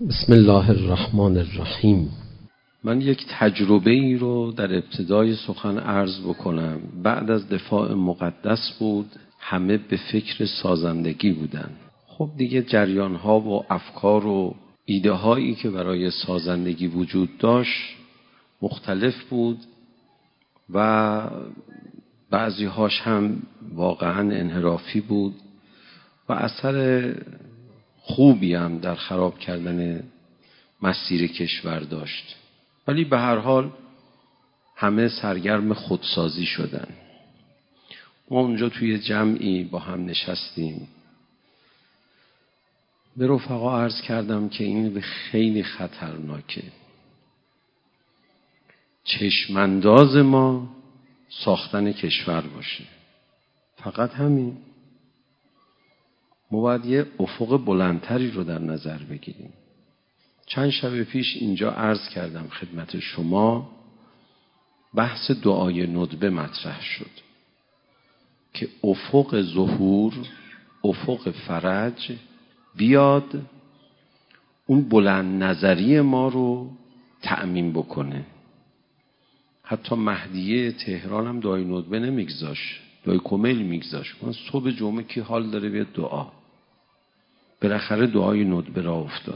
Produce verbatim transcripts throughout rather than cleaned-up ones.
بسم الله الرحمن الرحیم. من یک تجربه ای رو در ابتدای سخن عرض بکنم. بعد از دفاع مقدس بود، همه به فکر سازندگی بودن. خب دیگه جریان ها و افکار و ایده هایی که برای سازندگی وجود داشت مختلف بود و بعضی هاش هم واقعا انحرافی بود و اثر خوبی هم در خراب کردن مسیر کشور داشت. ولی به هر حال همه سرگرم خودسازی شدن. ما اونجا توی جمعی با هم نشستیم. به رفقا عرض کردم که این خیلی خطرناکه. چشمانداز ما ساختن کشور باشه. فقط همین. ما باید یه افق بلندتری رو در نظر بگیریم. چند شب پیش اینجا عرض کردم خدمت شما، بحث دعای ندبه مطرح شد که افق ظهور، افق فرج بیاد اون بلند نظری ما رو تأمین بکنه. حتی مهدیه تهران هم دعای ندبه نمیگذاش، دعای کمیل میگذاش. من صبح جمعه کی حال داره بیاد دعا؟ بالاخره دعای ندبه را افتاد.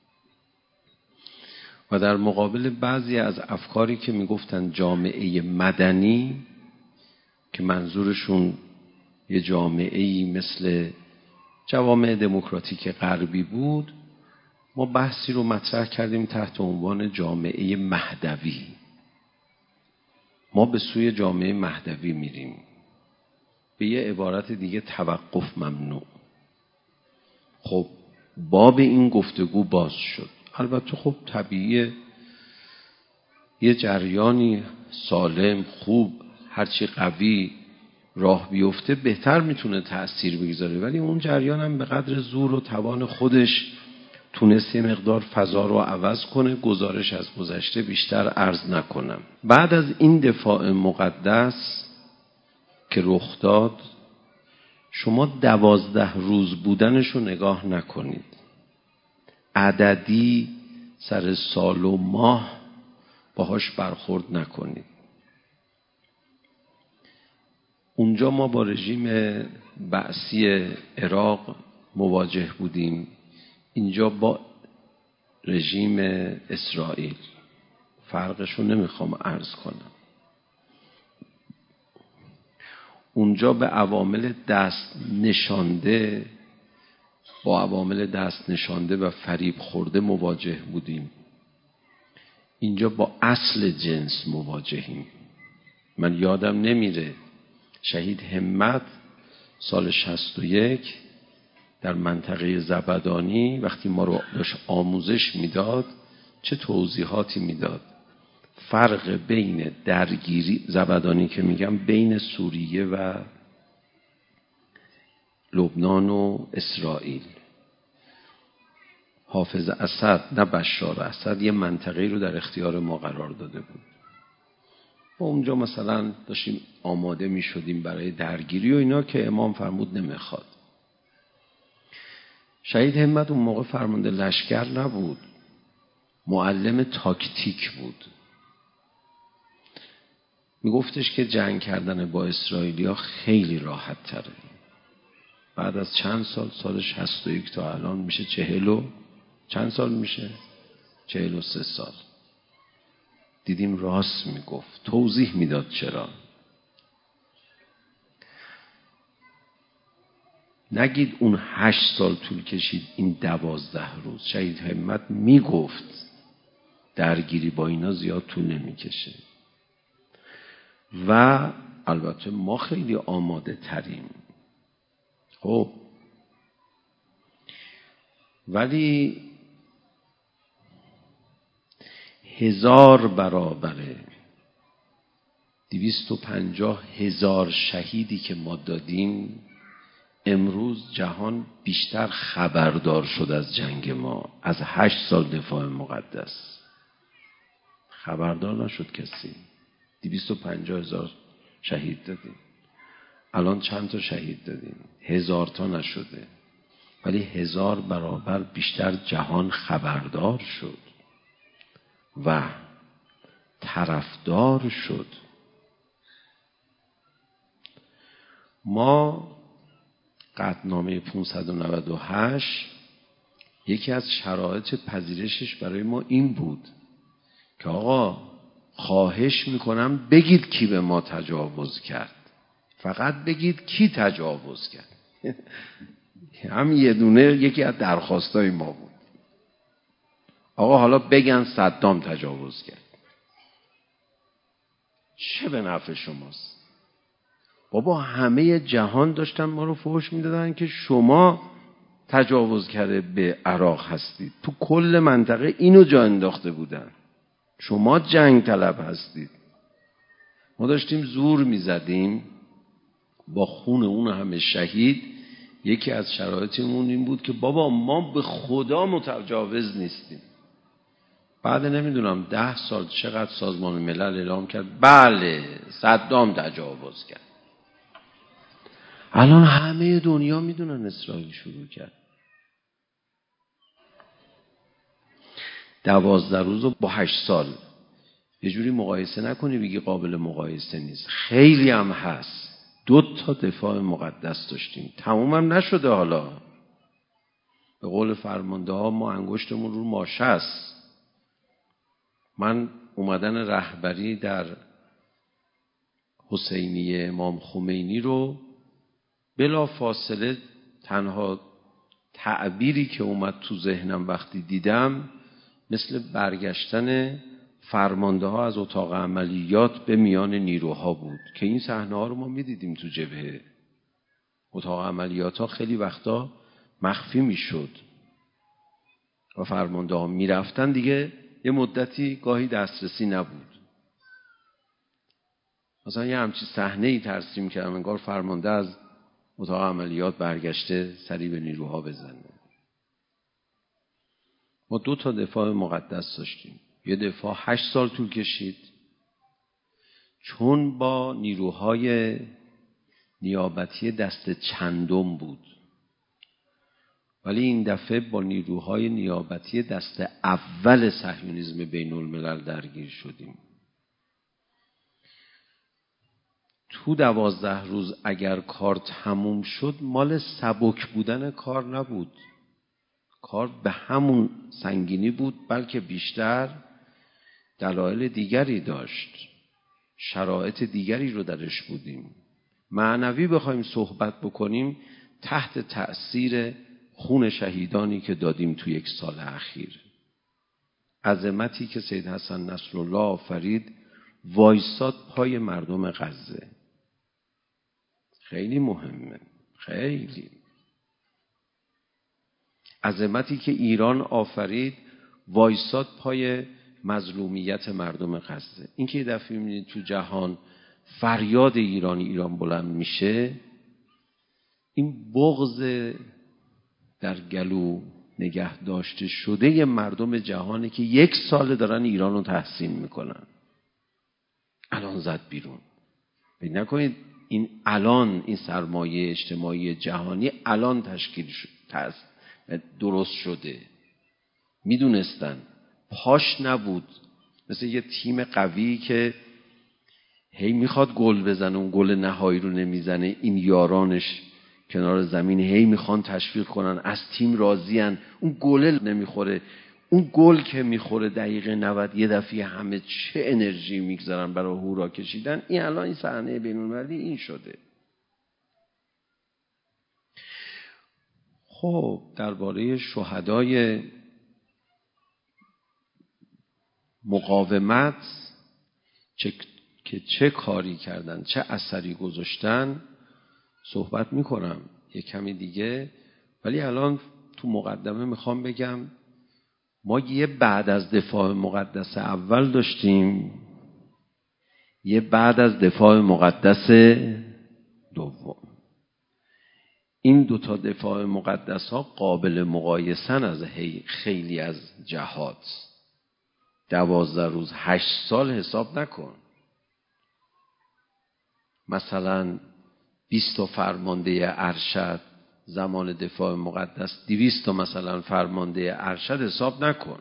و در مقابل بعضی از افکاری که میگفتن جامعه مدنی، که منظورشون یه جامعه‌ای مثل جوامع دموکراتیک غربی بود، ما بحثی رو مطرح کردیم تحت عنوان جامعه مهدوی. ما به سوی جامعه مهدوی میریم. به یه عبارت دیگه توقف ممنوع. خب باب این گفتگو باز شد. البته خب طبیعیه یه جریانی سالم، خوب، هرچی قوی راه بیفته بهتر میتونه تأثیر بگذاره، ولی اون جریان هم به قدر زور و توان خودش تونست یه مقدار فضا رو عوض کنه. گزارش از گذشته بیشتر عرض نکنم. بعد از این دفاع مقدس که رخ داد، شما دوازده روز بودنش رو نگاه نکنید، عددی سر سال و ماه باهاش برخورد نکنید. اونجا ما با رژیم بعثی عراق مواجه بودیم، اینجا با رژیم اسرائیل. فرقشو نمیخوام عرض کنم. اونجا به عوامل دست نشانده با عوامل دست نشانده و فریب خورده مواجه بودیم. اینجا با اصل جنس مواجهیم. من یادم نمیره شهید همت سال شصت و یک در منطقه زبدانی وقتی ما رو داشت آموزش میداد چه توضیحاتی میداد. فرق بین درگیری زبدانی که میگم بین سوریه و لبنان و اسرائیل. حافظ اسد نه بشار اسد یه منطقه رو در اختیار ما قرار داده بود. ما اونجا مثلا داشتیم آماده می شدیم برای درگیری و اینا که امام فرمود نمیخواد. شهید همت اون موقع فرمانده لشکر نبود، معلم تاکتیک بود. می گفتش که جنگ کردن با اسرائیلیا خیلی راحت تره. بعد از چند سال، سال شصت و یک تا الان میشه چهل و چند سال میشه؟ چهل و سه سال. دیدیم راست میگفت، توضیح میداد چرا. نگید اون هشت سال طول کشید، این دوازده روز. شهید همت میگفت درگیری با اینا زیاد طول نمیکشه. و البته ما خیلی آماده تریم. خب ولی هزار برابره دویست و پنجاه هزار شهیدی که ما دادیم، امروز جهان بیشتر خبردار شد از جنگ ما. از هشت سال دفاع مقدس خبردار نشد کسی. دویست و پنجاه هزار شهید دادیم. الان چند تا شهید دادیم؟ هزار تا نشده. ولی هزار برابر بیشتر جهان خبردار شد و طرفدار شد. ما قطعنامه پانصد و نود و هشت یکی از شرایط پذیرشش برای ما این بود که آقا خواهش میکنم بگید کی به ما تجاوز کرد، فقط بگید کی تجاوز کرد. هم یه دونه یکی از درخواستای ما بود. آقا حالا بگن صدام تجاوز کرد. چه به نفع شماست؟ بابا همه جهان داشتن ما رو فحش میدادن که شما تجاوز کرده به عراق هستید. تو کل منطقه اینو جا انداخته بودن. شما جنگ طلب هستید. ما داشتیم زور میزدیم با خون اون همه شهید. یکی از شرایطمون این بود که بابا ما به خدا متجاوز نیستیم. بعد نمیدونم ده سال چقدر سازمان ملل اعلام کرد بله صدام تجاوز کرد. الان همه دنیا میدونن اسرائیل شروع کرد. دوازده روز رو با هشت سال یه جوری مقایسه نکنی بگی قابل مقایسه نیست. خیلی هم هست. دو تا دفاع مقدس داشتیم. تمومم نشده. حالا به قول فرمانده ها ما انگشتمون رو ماشه است. من اومدن رهبری در حسینیه امام خمینی رو بلا فاصله تنها تعبیری که اومد تو ذهنم وقتی دیدم مثل برگشتن فرمانده ها از اتاق عملیات به میان نیروها بود که این صحنه ها رو ما میدیدیم تو جبهه. اتاق عملیات ها خیلی وقتا مخفی میشد و فرمانده ها میرفتن دیگه یه مدتی گاهی دسترسی نبود. مثلا یه همچی صحنه ای ترسیم کردم انگار فرمانده از اتاق عملیات برگشته سری به نیروها بزنه. ما دو تا دفاع مقدس داشتیم. یه دفاع هشت سال طول کشید چون با نیروهای نیابتی دست چندم بود، ولی این دفعه با نیروهای نیابتی دست اول صهیونیسم بین الملل درگیر شدیم. تو دوازده روز اگر کار تموم شد مال سبک بودن کار نبود. کار به همون سنگینی بود بلکه بیشتر دلایل دیگری داشت. شرایط دیگری رو درش بودیم. معنوی بخوایم صحبت بکنیم تحت تأثیر خون شهیدانی که دادیم تو یک سال اخیر. عظمتی که سید حسن نصرالله آفرید وایساد پای مردم غزه. خیلی مهمه. خیلی. عظمتی که ایران آفرید وایساد پای مظلومیت مردم غزه. این که یه دفعه می‌بینید تو جهان فریاد ایران ایران بلند میشه، این بغض در گلو نگه داشته شده مردم جهانی که یک سال دارن ایران رو تحسین میکنن الان زد بیرون. ببین نکنید این الان این سرمایه اجتماعی جهانی الان تشکیل شد درست شده. میدونستن پاش نبود. مثل یه تیم قوی که هی میخواد گل بزنه اون گل نهایی رو نمیزنه، این یارانش کنار زمین هی میخوان تشویق کنن از تیم راضین، اون گل نمیخوره. اون گل که میخوره دقیقه نود یه دفعه همه چه انرژی میگذارن برای هورا کشیدن. این الان این صحنه بین‌المللی این شده. خب درباره شهدای مقاومت چه که چه کاری کردن چه اثری گذاشتن صحبت میکنم یک کمی دیگه، ولی الان تو مقدمه میخوام بگم ما یه بعد از دفاع مقدس اول داشتیم، یه بعد از دفاع مقدس دوم. این دو تا دفاع مقدس ها قابل مقایسن از خیلی از جهات. دوازده روز هشت سال حساب نکن. مثلا بیست تا فرمانده ارشد زمان دفاع مقدس دویست تا مثلا فرمانده ارشد حساب نکن.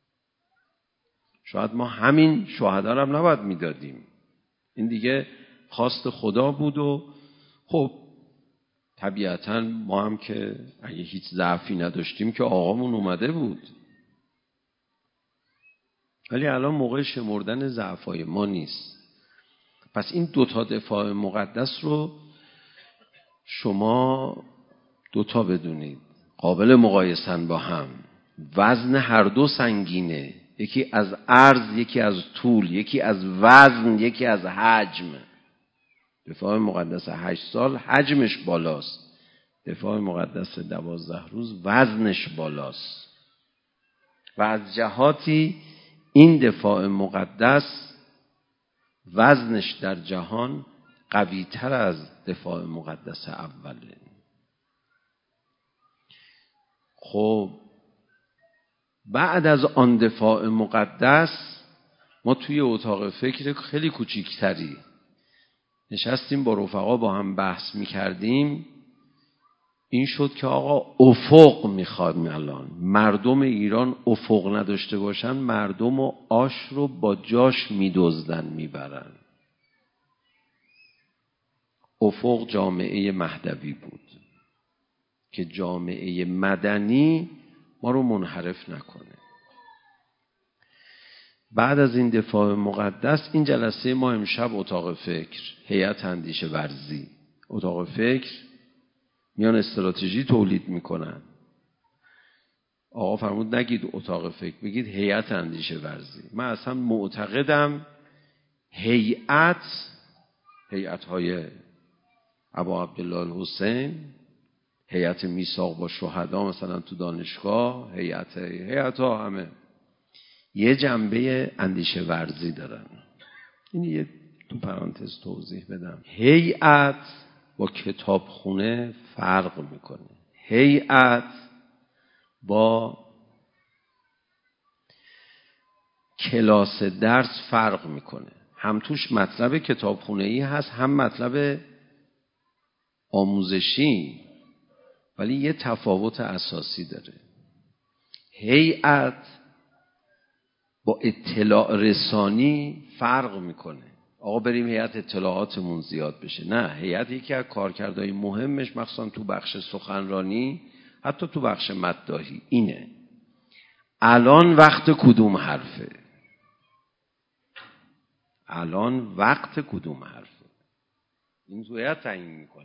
شاید ما همین شهدا رو هم نباید میدادیم. این دیگه خواست خدا بود و خب طبیعتاً ما هم که اگه هیچ ضعفی نداشتیم که آقامون اومده بود. ولی الان موقع شمردن ضعفای ما نیست. پس این دوتا دفاع مقدس رو شما دوتا بدونید قابل مقایسن با هم. وزن هر دو سنگینه، یکی از عرض یکی از طول، یکی از وزن یکی از حجم. دفاع مقدس هشت سال حجمش بالاست، دفاع مقدس دوازده روز وزنش بالاست. و از جهاتی این دفاع مقدس وزنش در جهان قوی تر از دفاع مقدس اوله. خب بعد از آن دفاع مقدس ما توی اتاق فکر خیلی کوچیکتری نشستیم با رفقا با هم بحث میکردیم. این شد که آقا افق میخواد الان مردم ایران افق نداشته باشن، مردم و آش رو با جاش میدزدن میبرن. افق جامعه مهدوی بود که جامعه مدنی ما رو منحرف نکنه. بعد از این دفاع مقدس این جلسه ما امشب اتاق فکر، هیئت اندیشه ورزی، اتاق فکر میان استراتژی تولید میکنن. آقا فرمود نگید اتاق فکر، بگید هیئت اندیشه ورزی. من اصلا معتقدم هیئت هیئت های ابا عبدالله الحسین، هیئت میثاق با شهدا مثلا تو دانشگاه، هیئت هیئت ها همه یه جنبه اندیشه ورزی دارن. این یه تو پرانتز توضیح بدم. هیئت با کتابخونه فرق میکنه. هیئت با کلاس درس فرق میکنه. هم توش مطلب کتابخونه‌ای هست هم مطلب آموزشی، ولی یه تفاوت اساسی داره. هیئت با اطلاع رسانی فرق میکنه. آقا بریم هیئت اطلاعاتمون زیاد بشه. نه، هیئت یکی از کارکردهای مهمش مخصوصا تو بخش سخنرانی، حتی تو بخش مداحی، اینه الان وقت کدوم حرفه، الان وقت کدوم حرفه. این تو هیئت تعیین میکنه.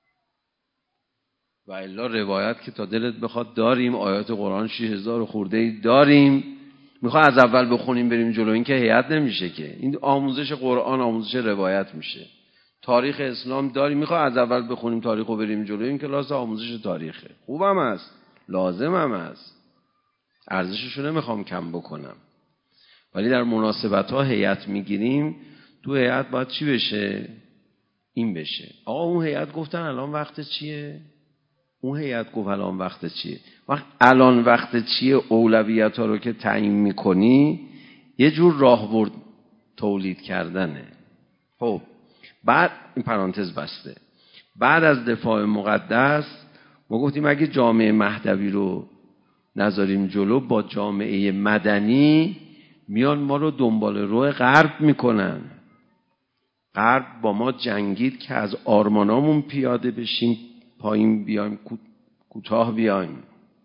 و الا روایت که تا دلت بخواد داریم، آیات قرآن شش هزار خورده ای داریم، میخواه از اول بخونیم بریم جلو، این که هیئت نمیشه که. این آموزش قرآن آموزش روایت میشه. تاریخ اسلام داریم، میخواه از اول بخونیم تاریخ رو بریم جلو، این کلاس آموزش تاریخه. خوبم هست، لازم هم هست، ارزششو نمیخوام کم بکنم. ولی در مناسبت ها هیئت میگیریم، تو هیئت باید چی بشه؟ این بشه. آقا اون هیئت گفتن الان وقت چیه؟ اون هیئت گفت الان وقت چیه؟ وقت الان وقت چیه اولویت ها رو که تعیین میکنی یه جور راهبرد تولید کردنه. خب بعد این پرانتز بسته. بعد از دفاع مقدس ما گفتیم اگه جامعه مهدوی رو نذاریم جلو، با جامعه مدنی میان ما رو دنبال رو غرب میکنن. غرب با ما جنگید که از آرمانامون پیاده بشیم، پایین بیایم، کوتاه بیایم.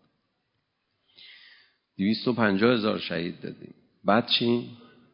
دویست و پنجاه هزار شهید دادیم. بعد چی؟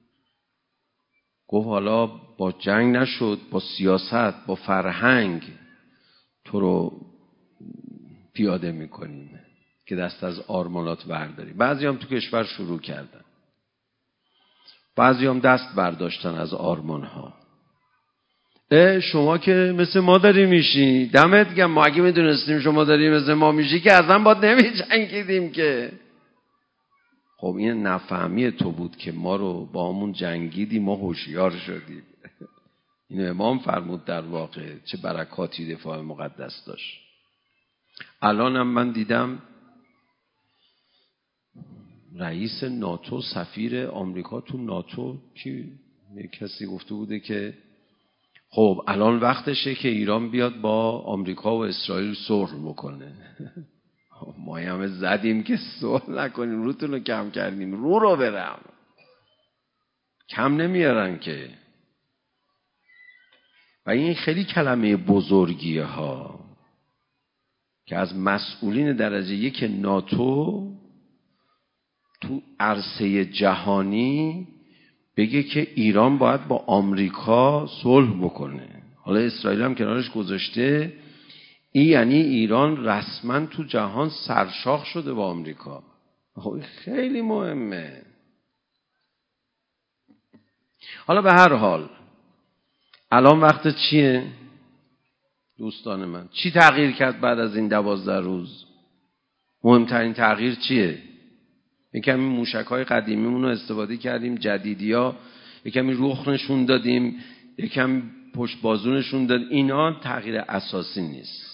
گفت حالا با جنگ نشد، با سیاست، با فرهنگ تو رو پیاده میکنیم که دست از آرمانات برداری. بعضی هم تو کشور شروع کردن، بعضی هم دست برداشتن از آرمانها. اه شما که مثل ما داری میشی، دمت گرم، ما اگه میدونستیم شما داری مثل ما میشی که اصلا باید نمی جنگیدیم که. خب این نفهمی تو بود که ما رو با همون جنگیدی، ما هوشیار شدیم. این امام فرمود در واقع چه برکاتی دفاع مقدس داشت. الانم من دیدم رئیس ناتو، سفیر آمریکا تو ناتو، کی کسی گفته بوده که خب الان وقتشه که ایران بیاد با آمریکا و اسرائیل صلح بکنه. ما همه زدیم که صلح نکنیم، روتون رو کم کردیم، رو رو برم. کم نمیارن که. و این خیلی کلمه بزرگیه ها که از مسئولین درجه یک ناتو تو عرصه جهانی بگه که ایران باید با آمریکا صلح بکنه. حالا اسرائیل هم کنارش گذاشته. این یعنی ایران رسما تو جهان سرشاخ شده با آمریکا. خیلی مهمه. حالا به هر حال الان وقت چیه دوستان من؟ چی تغییر کرد بعد از این دوازده روز؟ مهمترین تغییر چیه؟ یکمی موشک‌های قدیمیمون رو استفاده کردیم، جدیدی‌ها یکمی رخ نشون دادیم، یکم پشت بازو نشون داد. اینا تغییر اساسی نیست.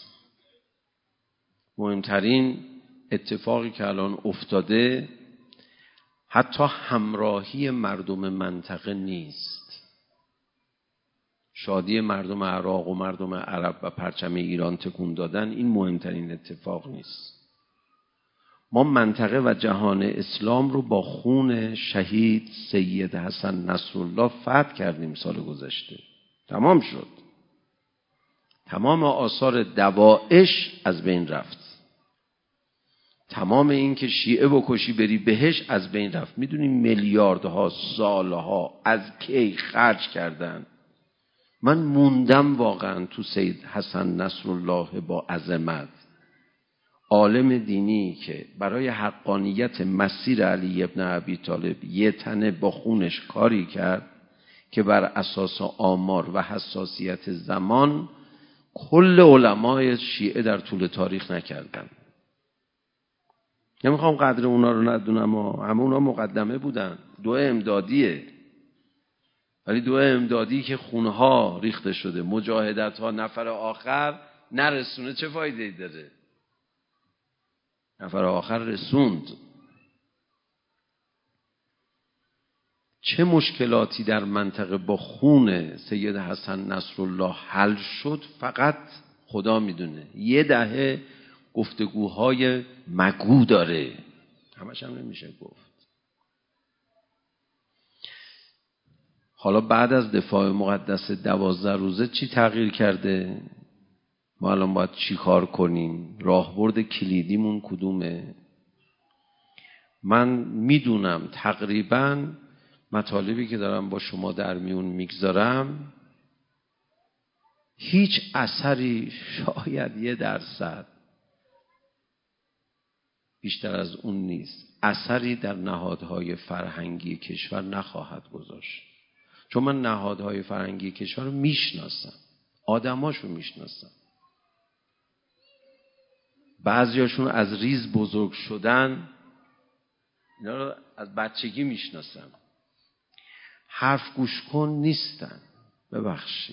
مهمترین اتفاقی که الان افتاده حتی همراهی مردم منطقه نیست. شادی مردم عراق و مردم عرب و پرچم ایران تکون دادن، این مهمترین اتفاق نیست. ما منطقه و جهان اسلام رو با خون شهید سید حسن نصرالله فتح کردیم سال گذشته. تمام شد. تمام آثار دوائش از بین رفت. تمام این که شیعه بکشی بری بهش از بین رفت. میدونی میلیاردها سالها از کی خرج کردن. من موندم واقعا تو سید حسن نصرالله با عظمت، عالم دینی که برای حقانیت مسیر علی ابن ابی طالب یه تنه با خونش کاری کرد که بر اساس آمار و حساسیت زمان کل علمای شیعه در طول تاریخ نکردن. نمیخوام قدر اونا رو ندونم، همه اونا مقدمه بودن. دو امدادیه، ولی دو امدادی که خونها ریخته شده، مجاهدت ها، نفر آخر نرسونه چه فایده‌ای داره؟ نفر آخر رسوند. چه مشکلاتی در منطقه با خون سید حسن نصرالله حل شد فقط خدا میدونه. یه دهه گفتگوهای مگو داره، همش هم نمیشه گفت. حالا بعد از دفاع مقدس دوازده روزه چی تغییر کرده؟ ما الان باید چی کار کنیم؟ راهبرد کلیدیمون کدومه؟ من میدونم تقریبا مطالبی که دارم با شما در میون میگذارم هیچ اثری، شاید یه درصد بیشتر از اون نیست، اثری در نهادهای فرهنگی کشور نخواهد گذاشت. چون من نهادهای فرهنگی کشور رو میشناسم، آدماشو میشناسم. بعضیاشون از ریز بزرگ شدن، اینا رو از بچگی میشناسم. حرف گوش کن نیستن، ببخشید.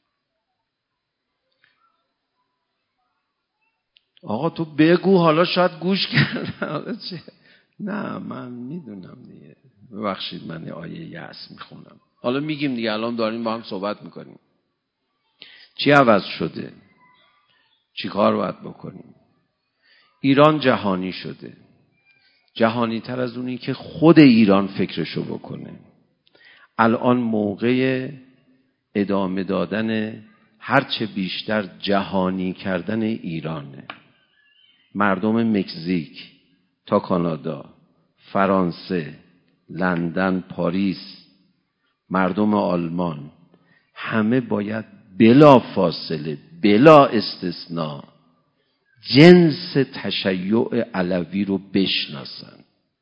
آقا تو بگو، حالا شاید گوش کردن، حالا چه؟ نه من میدونم دیگه. ببخشید من یه آیه یأس میخونم. حالا میگیم دیگه، الان داریم با هم صحبت میکنیم. چی عوض شده؟ چی کار باید بکنیم؟ ایران جهانی شده. جهانی تر از اونی که خود ایران فکرشو بکنه. الان موقع ادامه دادن هرچه بیشتر جهانی کردن ایرانه. مردم مکزیک تا کانادا، فرانسه، لندن، پاریس، مردم آلمان، همه باید بلا فاصله، بلا استثناء جنس تشیع علوی رو بشناسن.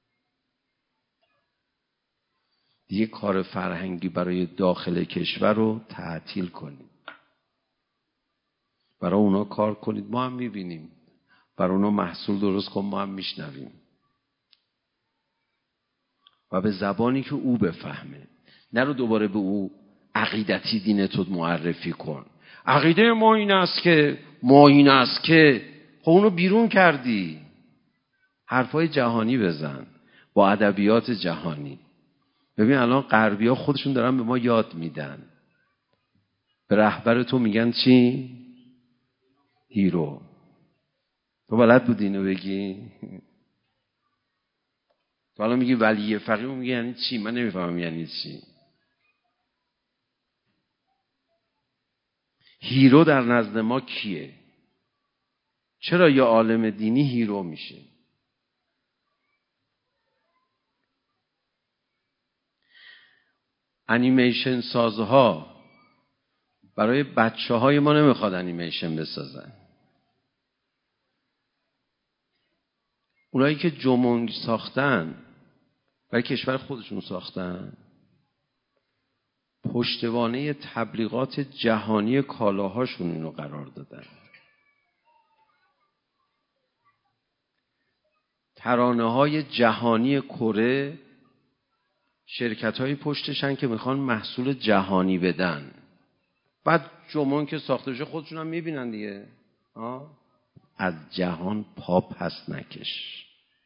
دیگه کار فرهنگی برای داخل کشور رو تعطیل کنید. برای اونا کار کنید، ما هم میبینیم. برای اونا محصول درست کن، ما هم میشنویم. و به زبانی که او بفهمه. نرو دوباره به او عقیدتی دینتو معرفی کن. عقیده ما این است که ما این است که خب اونو بیرون کردی. حرفای جهانی بزن با ادبیات جهانی. ببین الان غربی‌ها خودشون دارن به ما یاد میدن. به رهبر تو میگن چی؟ هیرو. تو بلد بودی اینو بگی؟ تو حالا میگی ولی فقیه، میگی یعنی چی؟ من نمیفهمم یعنی چی. هیرو در نزد ما کیه؟ چرا یه عالم دینی هیرو میشه؟ انیمیشن سازها برای بچه های ما نمیخواد انیمیشن بسازن. اونایی که جومونگ ساختن برای کشور خودشون ساختن، پشتوانه تبلیغات جهانی کالاهاشون اینو قرار دادن. ترانه های جهانی کره شرکت های پشتشن که میخوان محصول جهانی بدن. بعد جومونگ که ساخته بشه خودشون هم میبینن دیگه. آه؟ از جهان پا پس نکش.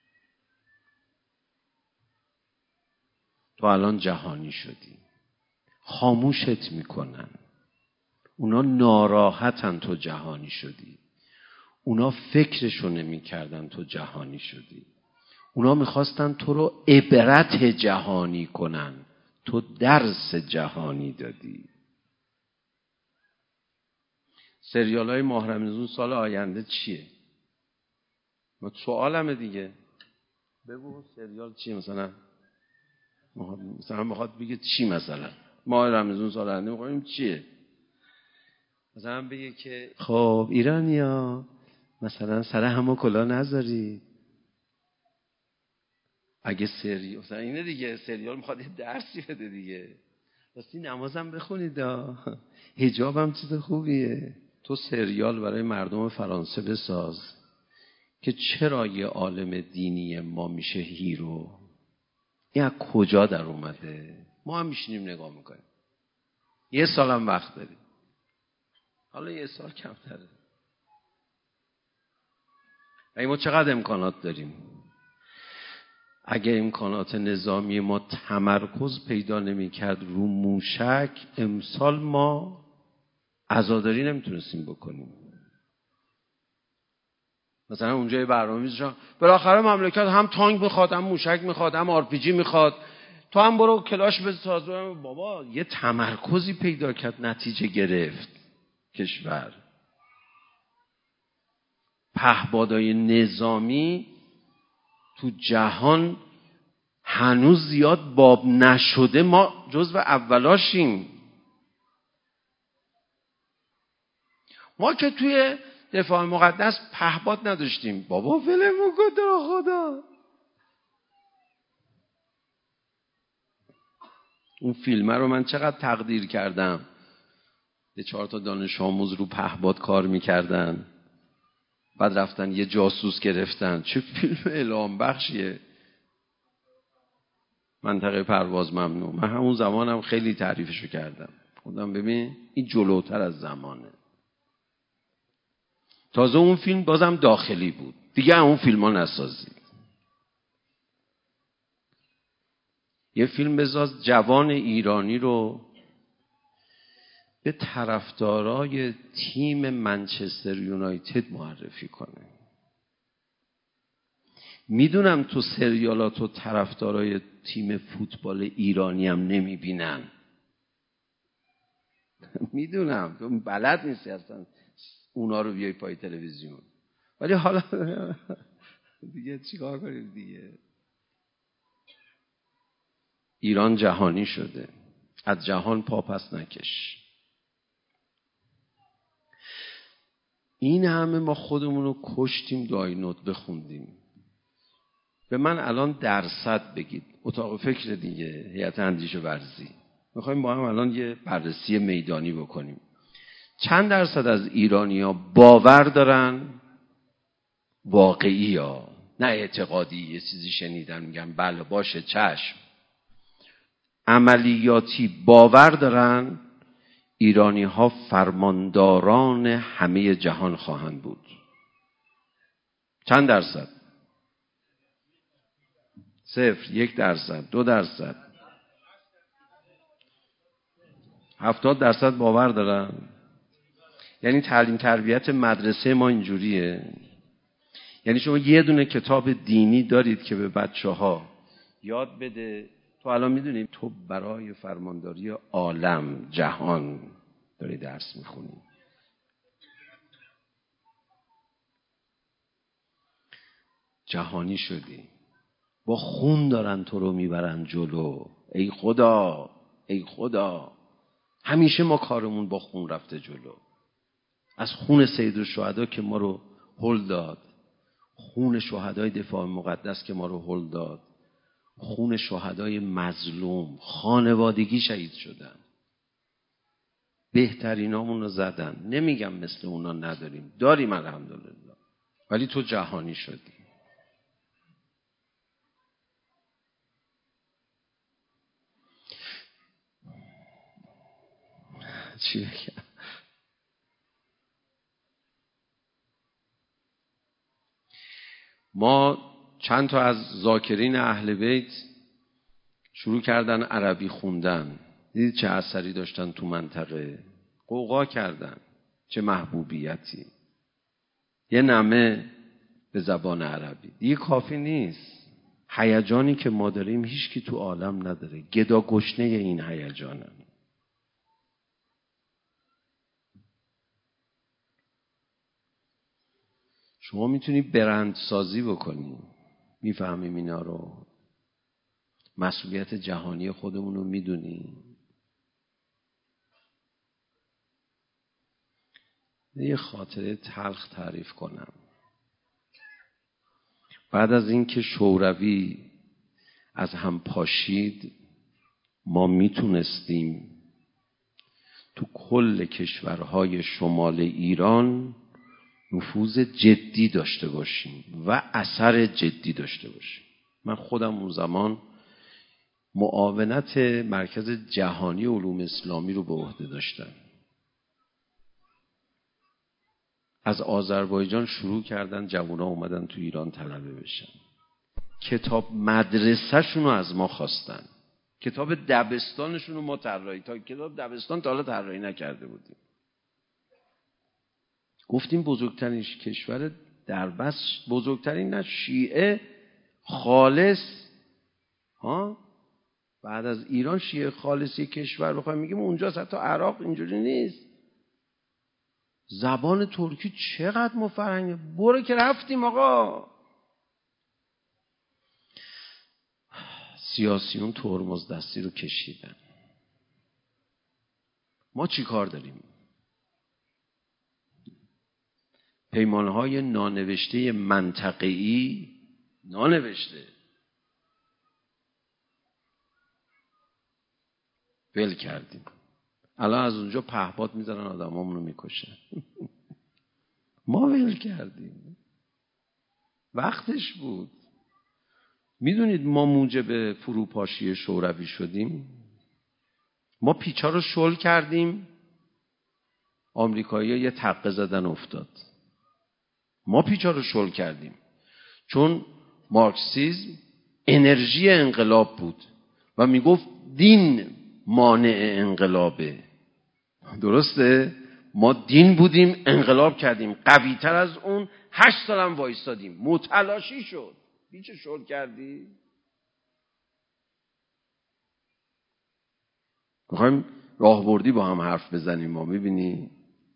تو الان جهانی شدی، خاموشت میکنن. اونا ناراحتن تو جهانی شدی. اونا فکرشو نمیکردن تو جهانی شدی. اونا میخواستن تو رو عبرت جهانی کنن، تو درس جهانی دادی. سریال های ماه رمضان سال آینده چیه؟ سوالمه دیگه. بگو سریال چیه مثلا؟ مثلا میخواد بگه چی مثلا؟ ماه رمضان سال آینده میخوایم چیه؟ مثلا بگه که خب ایرانیا مثلا سر همه کلا نذاری. اگه سریال مثلا اینه دیگه، سریال میخواد یه درسی بده دیگه. راستی نمازم بخونید، حجابم چیز خوبیه. تو سریال برای مردم فرانسه بساز که چرا یه عالم دینی ما میشه هیرو. این از کجا در اومده؟ ما هم میشینیم نگاه میکنیم. یه سالم وقت داریم، حالا یه سال کمتره. اگه ما چقدر امکانات داریم؟ اگه امکانات نظامی ما تمرکز پیدا نمی کرد رو موشک، امسال ما عزاداری نمیتونستیم بکنیم. مثلا اونجا یه برنامه میذاشتن بالاخره مملکت هم تانک میخواد، هم موشک میخواد، هم آر پی جی میخواد، تو هم برو کلاش بساز. بابا یه تمرکزی پیدا کرد، نتیجه گرفت کشور. پهپادهای نظامی تو جهان هنوز زیاد باب نشده، ما جزو اولاشیم. ما که توی دفاع مقدس پهپاد نداشتیم. بابا ولمون کن در خدا. اون فیلمه رو من چقدر تقدیر کردم. یه چهار تا دانش آموز رو پهپاد کار میکردن، بعد رفتن یه جاسوس گرفتن. چه فیلم الهام بخشیه. منطقه پرواز ممنوع. من همون زمانم خیلی تعریفشو کردم. خودم ببین این جلوتر از زمانه. تازه اون فیلم بازم داخلی بود. دیگه اون فیلم ها نسازید. یه فیلم بساز جوان ایرانی رو به طرفدارای تیم منچستر یونایتد معرفی کنه. میدونم تو سریالات و طرفدارای تیم فوتبال ایرانی هم نمیبینن. میدونم تو بلد نیستی اصلا اونا رو بیای پای تلویزیون. ولی حالا دیگه چیکار کنیم دیگه. ایران جهانی شده. از جهان پا پس نکش. این همه ما خودمون رو کشتیم، داینوت بخوندیم. به من الان درصد بگید. اتاق فکر دیگه، هیئت اندیشه ورزی. میخوایم با هم الان یه بررسی میدانی بکنیم. چند درصد از ایرانی‌ها باور دارن؟ واقعی ها، نه اعتقادی. یه چیزی شنیدن میگن بله باشه چشم. عملیاتی باور دارن ایرانی ها فرمانداران همه جهان خواهند بود. چند درصد؟ صفر، یک درصد، دو درصد، هفتاد درصد باور دارن. یعنی تعلیم تربیت مدرسه ما اینجوریه. یعنی شما یه دونه کتاب دینی دارید که به بچه ها یاد بده تو الان میدونی تو برای فرمانداری عالم جهان داری درس میخونی. جهانی شدی. با خون دارن تو رو میبرن جلو. ای خدا، ای خدا، همیشه ما کارمون با خون رفته جلو. از خون سیدالشهدا که ما رو هل داد، خون شهدای دفاع مقدس که ما رو هل داد، خون شهدای مظلوم خانوادگی شهید شدن، بهترینامون رو زدن. نمیگم مثل اونا نداریم، داریم الحمدلله، ولی تو جهانی شدی. چی بگم؟ ما چند تا از ذاکرین اهل بیت شروع کردن عربی خوندن. دیدید چه اثری داشتن تو منطقه؟ قوقا کردن. چه محبوبیتی. یه نمه به زبان عربی. دیگه کافی نیست. هیجانی که ما داریم هیچ کی تو عالم نداره. گدا گشنه این هیجانن. شما میتونی برند سازی بکنی. میفهمیم اینا رو. مسئولیت جهانی خودمون رو میدونی. یه خاطره تلخ تعریف کنم. بعد از اینکه شوروی از هم پاشید، ما میتونستیم تو کل کشورهای شمال ایران نفوذ جدی داشته باشیم و اثر جدی داشته باشیم. من خودم اون زمان معاونت مرکز جهانی علوم اسلامی رو به عهده داشتم. از آذربایجان شروع کردن، جوونا اومدن تو ایران طلبه بشن. کتاب مدرسه شونو از ما خواستن. کتاب دبستانشون رو ما طراحی تا کتاب دبستان تا حالا طراحی نکرده بودیم. گفتیم بزرگترین کشور در بس، بزرگترین نه، شیعه خالص ها، بعد از ایران شیعه خالص یک کشور بخوایم میگیم اونجاست. حتی عراق اینجوری نیست. زبان ترکی چقدر مفرنگه. برو که رفتیم آقا. سیاسیون ترمز دستی رو کشیدن. ما چی کار داریم؟ پیمانهای نانوشته منطقه‌ای نانوشته ول کردیم. الان از اونجا پهپاد میذارن آدمامونو میکشن. ما ول کردیم. وقتش بود. میدونید ما موجب فروپاشی شوروی شدیم؟ ما پیچا رو شل کردیم، آمریکایی‌ها یه تقه زدن افتاد. ما پیچا رو شل کردیم چون مارکسیسم انرژی انقلاب بود و میگفت دین مانع انقلابه. درسته؟ ما دین بودیم، انقلاب کردیم، قوی تر از اون هشت سال هم وایستادیم، متلاشی شد. بیچه شل کردی؟ میخوایم راهبردی با هم حرف بزنیم. ما میبینی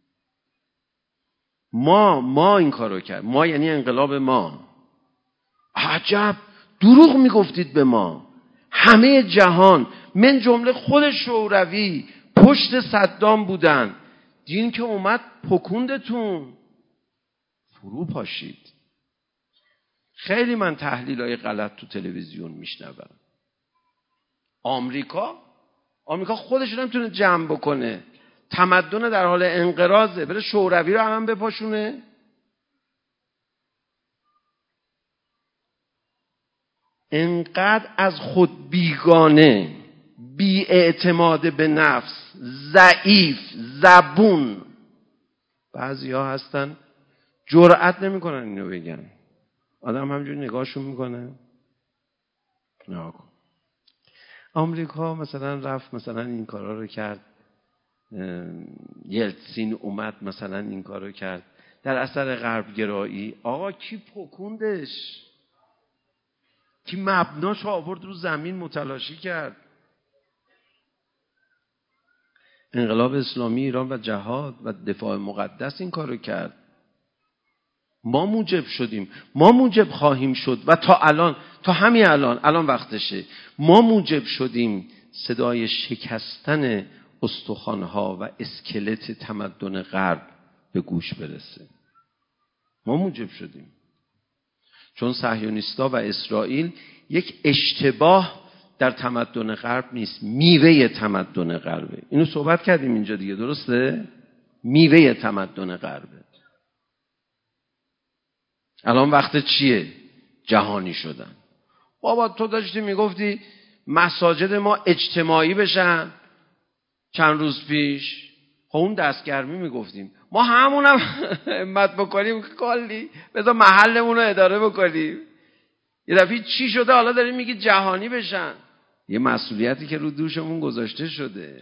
ما ما این کارو کرد. ما یعنی انقلاب ما. عجب دروغ میگفتید به ما. همه جهان من جمله خود شوروی پشت صدام بودن. دین که اومد پکوندتون، فرو پاشید. خیلی من تحلیلای غلط تو تلویزیون میشنوم. آمریکا آمریکا خودش رو نمیتونه جمع بکنه. تمدن در حال انقراضه. بره شوروی رو هم بپاشونه. انقدر از خود بیگانه، بی اعتماد به نفس، ضعیف، زبون بعضی ها هستن جرأت نمی کنن اینو بگن. آدم همجوری نگاهشون میکنه. نه آمریکا مثلا رفت مثلا این کارا رو کرد، یلتسین اومد مثلا این کارو کرد در اثر غرب گرایی. آقا کی پکوندش؟ کی مبناش آورد رو زمین متلاشی کرد؟ انقلاب اسلامی ایران و جهاد و دفاع مقدس این کارو کرد. ما موجب شدیم، ما موجب خواهیم شد و تا الان، تا همین الان، الان وقتشه، ما موجب شدیم صدای شکستن استخوان‌ها و اسکلت تمدن غرب به گوش برسه. ما موجب شدیم، چون صهیونیستا و اسرائیل یک اشتباه در تمدن غرب نیست، میوه تمدن غربه. اینو صحبت کردیم اینجا دیگه، درسته؟ میوه تمدن غربه. الان وقت چیه؟ جهانی شدن. بابا تو داشتی میگفتی مساجد ما اجتماعی بشن چند روز پیش، خب اون دستگرمی میگفتیم، ما همونم همت بکنیم کلی بذار محلمون رو اداره بکنیم. یه دفعه چی شده حالا داریم میگی جهانی بشن؟ یه مسئولیتی که رو دوشمون گذاشته شده.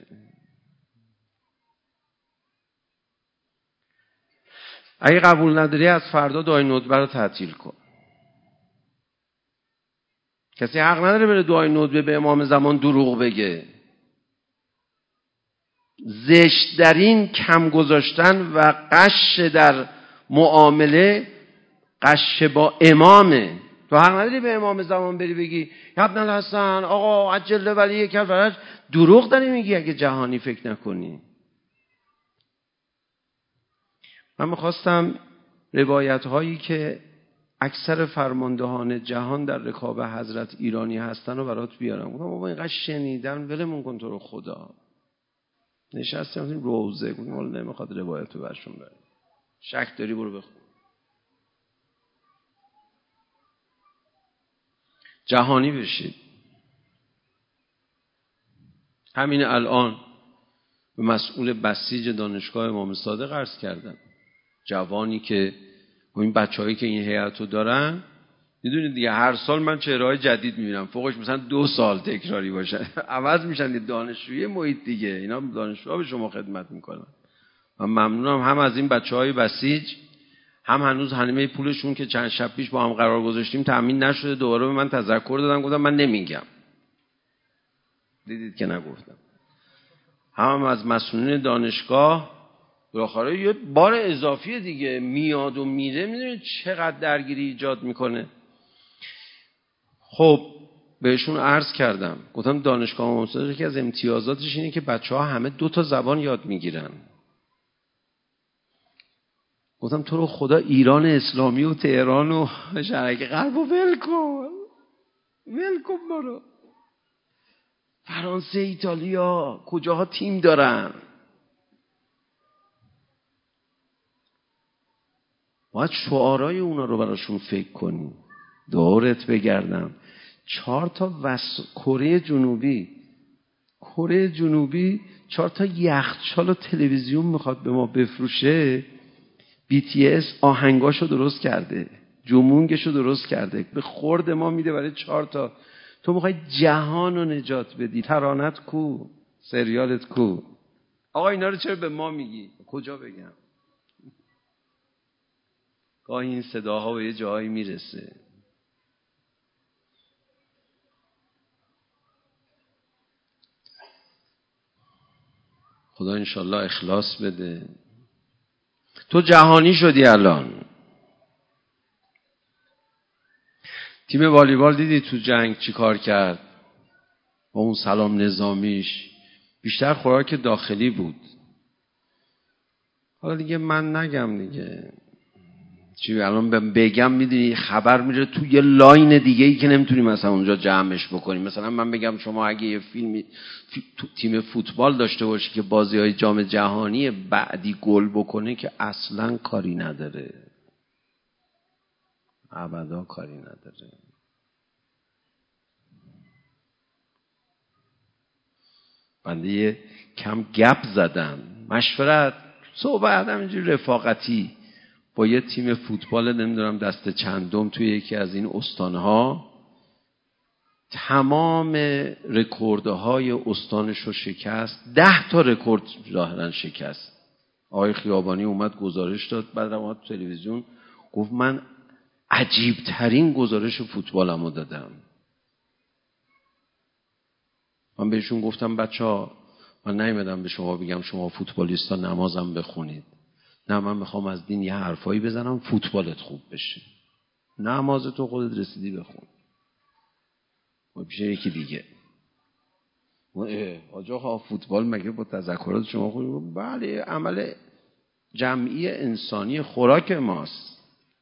اگه قبول نداری از فردا دعای ندبه رو تعطیل کن. کسی حق نداره بره دعای ندبه به امام زمان دروغ بگه. زشت در این کم گذاشتن و قش در معامله قش با امامه. تو حق نداری به امام زمان بری بگی یا ابن الحسن آقا عجل ولی کل، دروغ داری میگی اگه جهانی فکر نکنی. من میخواستم روایت هایی که اکثر فرماندهان جهان در رکاب حضرت ایرانی هستن رو برات بیارم. گفتم بابا اینقدر شنیدن ولمون کن تو رو خدا. نشستیم روزه گفتیم والا نمیخواد روایت رو برشون بریم. شک داری برو بخون. جهانی بشید. همین الان به مسئول بسیج دانشگاه امام صادق عرض کردم، جوانی که این بچه‌هایی که این هیئت رو دارن، میدونید دیگه هر سال من چهره‌های جدید میبینم، فوقش مثلا دو سال تکراری باشه عوض میشن. دانشجوی محیط دیگه، اینا دانشجوها به شما خدمت میکنن. من ممنونم هم از این بچه‌های بسیج، هم هنوز هنیمه پولشون که چند شب پیش با هم قرار گذاشتیم تامین نشده، دوباره به من تذکر دادن، گفتم من نمیگم. دیدید که نگفتم. هم از مسئولین دانشگاه بالاخره یه بار اضافی دیگه میاد و میره، میدونید چقدر درگیری ایجاد میکنه. خب بهشون عرض کردم، گفتم دانشگاه امام صادق یکی از امتیازاتش اینه که بچه‌ها همه دو تا زبان یاد میگیرن. گفتم تو رو خدا ایران اسلامی و تهران و شرق غرب و ول کن، ول کن برو. فرانسه، ایتالیا کجاها تیم دارن؟ باید شعارهای اونا رو براشون فکر کنی. دورت بگردم چهار تا وس... کره جنوبی کره جنوبی چهار تا یخچال و تلویزیون میخواد به ما بفروشه. بی تی اس آهنگاشو درست کرده، جمونگشو درست کرده، به خورد ما میده برای چهار تا. تو میخوای جهان رو نجات بدی، ترانت کو، سریالت کو. آقا اینا رو چرا به ما میگی؟ کجا بگم؟ گاهی این صداها به یه جایی میرسه. خدا انشالله اخلاص بده. تو جهانی شدی الان. تیم والیبال دیدی تو جنگ چی کار کرد با اون سلام نظامیش؟ بیشتر خوراک داخلی بود. حالا دیگه من نگم دیگه چی الان بگم، میدونی خبر میره تو یه لاین دیگه ای که نمیتونی مثلا اونجا جمعش بکنی. مثلا من بگم شما اگه یه فیلمی تیم فوتبال داشته باشی که بازی های جام جهانی بعدی گل بکنه که اصلا کاری نداره، ابدا کاری نداره. بنده یه کم گپ زدم، مشورت صحبت همینجوری رفاقتی با یه تیم فوتبال نمیدونم دست چندم توی یکی از این استانها. تمام رکوردهای استانش رو شکست. ده تا رکورد ظاهرا شکست. آقای خیابانی اومد گزارش داد، بعد اومد تو تلویزیون گفت من عجیب ترین گزارش فوتبالم رو دادم. من بهشون گفتم بچه ها من نیومدم به شما بگم شما فوتبالیستا نمازم بخونید. نه، من میخوام از دین یه حرفایی بزنم فوتبالت خوب بشه. نماز تو خودت رسیدی بخون. و پیش یکی دیگه. حاج آقا فوتبال مگه با تذکرات شما خوبه؟ بله، عمل جمعی انسانی خوراک ماست.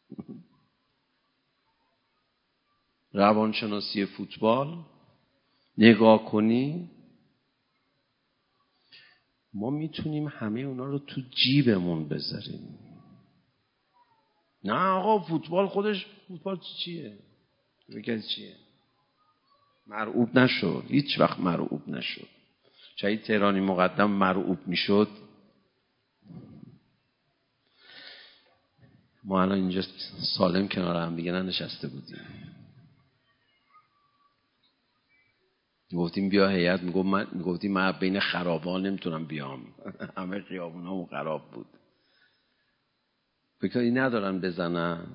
روانشناسی فوتبال نگاه کنی ما میتونیم همه اونا رو تو جیبمون بذاریم. نه آقا فوتبال خودش فوتبال چیه؟ بگید چیه؟ مرعوب نشد، هیچ وقت مرعوب نشد. شاید تهرانی مقدم مرعوب میشد ما الان اینجا سالم کنار هم دیگه ننشسته بودیم. گفتیم بیا هیئت، میگفت من میگفتیم من بین خرابان نمیتونم بیام. همه خیابونامون خراب بود. فکر ندارن بزنن.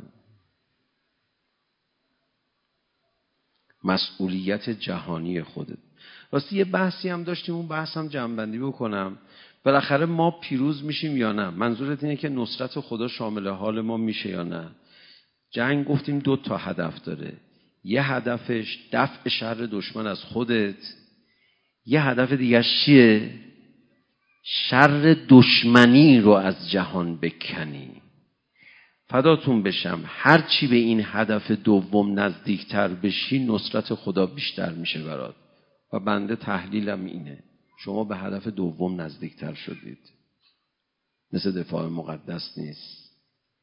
مسئولیت جهانی خودت. راستی یه بحثی هم داشتیم، اون بحث هم جمع‌بندی بکنم. بالاخره ما پیروز میشیم یا نه؟ منظورت اینه که نصرت خدا شامل حال ما میشه یا نه؟ جنگ گفتیم دو تا هدف داره. یه هدفش دفع شر دشمن از خودت، یه هدف دیگه چیه؟ شر دشمنی رو از جهان بکنی. فداتون بشم هر چی به این هدف دوم نزدیکتر بشی نصرت خدا بیشتر میشه برات. و بنده تحلیلم اینه شما به هدف دوم نزدیکتر شدید. مثل دفاع مقدس نیست.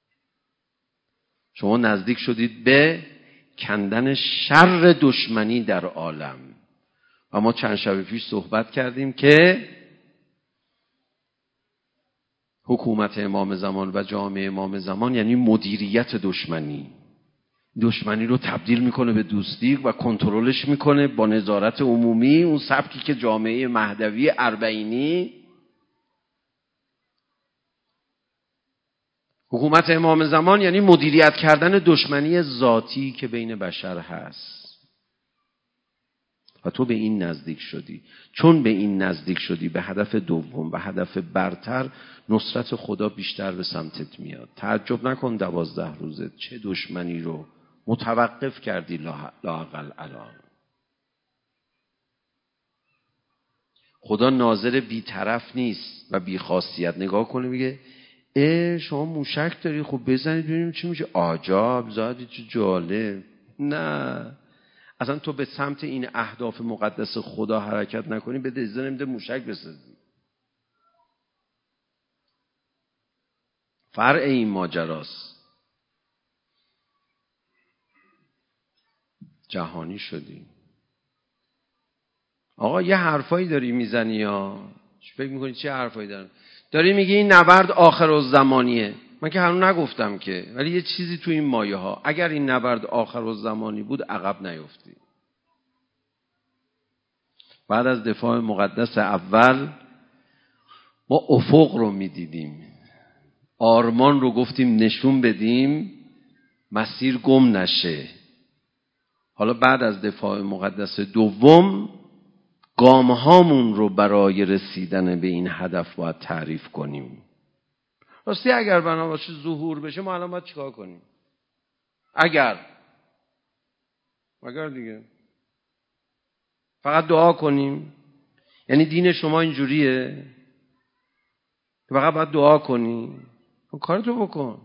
شما نزدیک شدید به کندن شر دشمنی در عالم. و ما چند شب پیش صحبت کردیم که حکومت امام زمان و جامعه امام زمان یعنی مدیریت دشمنی. دشمنی رو تبدیل میکنه به دوستی و کنترلش میکنه با نظارت عمومی، اون سبکی که جامعه مهدوی اربعینی. حکومت امام زمان یعنی مدیریت کردن دشمنی ذاتی که بین بشر هست. و تو به این نزدیک شدی. چون به این نزدیک شدی به هدف دوم و هدف برتر، نصرت خدا بیشتر به سمتت میاد. تعجب نکن دوازده روزه چه دشمنی رو متوقف کردی لااقل الان. خدا ناظر بی‌طرف نیست و بی‌خاصیت. نگاه کنه میگه اه شما موشک داری، خب بزنید ببینیم چی میشه. عجب زادی چه جالب. نه اصلا تو به سمت این اهداف مقدس خدا حرکت نکنی به اجازه نمیده موشک بسازی. فرع این ماجراست. جهانی شدی. آقا یه حرفایی داری میزنی یا فکر میکنی چه حرفایی داری؟ داری میگی این نبرد آخر الزمانیه. من که هنوز نگفتم که، ولی یه چیزی تو این مایه ها. اگر این نبرد آخر الزمانی بود عقب نیفتی. بعد از دفاع مقدس اول ما افق رو میدیدیم، آرمان رو گفتیم نشون بدیم مسیر گم نشه. حالا بعد از دفاع مقدس دوم گام هامون رو برای رسیدن به این هدف باید تعریف کنیم. راستی اگر بنا باشه ظهور بشه ما الان باید چیکار کنیم؟ اگر اگر دیگه فقط دعا کنیم؟ یعنی دین شما اینجوریه فقط باید دعا کنی؟ کارتو بکن.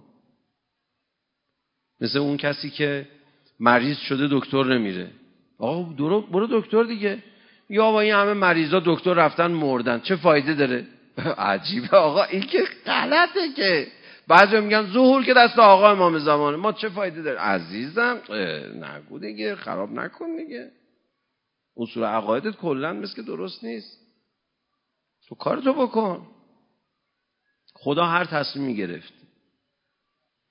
مثل اون کسی که مریض شده دکتر نمیره. آقا برو دکتر دیگه. یا با این همه مریضا دکتر رفتن مردن چه فایده داره؟ عجیبه آقا، این که غلطه. که بعضی میگن ظهور که دست آقا امام زمانه، ما چه فایده داره؟ عزیزم نگو دیگه، خراب نکن دیگه. اصول عقایدت کلا مثل که درست نیست. تو کارتو بکن. خدا هر تصمیمی گرفت.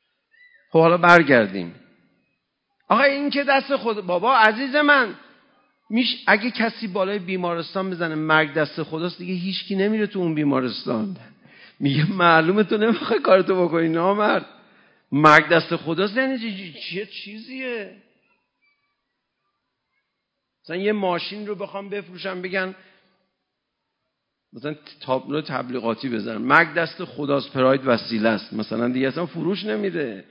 خب حالا برگردیم. آقا این که دست خود بابا عزیز من، میش اگه کسی بالای بیمارستان بزنه مرگ دست خداست، دیگه هیچکی نمیره تو اون بیمارستان. میگه معلومه تو نمیخوای کارتو بکنی نامرد، مرگ دست خداست. یعنی چیه چیزیه؟ مثلا یه ماشین رو بخوام بفروشم بگن مثلا تابلو تبلیغاتی بزنن مرگ دست خداست، پراید وسیله است، مثلا دیگه اصلا فروش نمیره.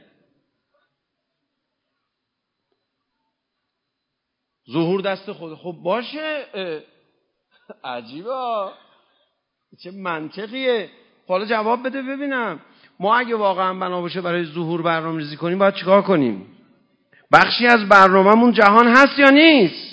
ظهور دست خدا. خب باشه، عجیبه، چه منطقیه. حالا جواب بده ببینم، ما اگه واقعا بنا باشه برای ظهور برنامه‌ریزی کنیم باید چیکار کنیم؟ بخشی از برنامه‌مون جهان هست یا نیست؟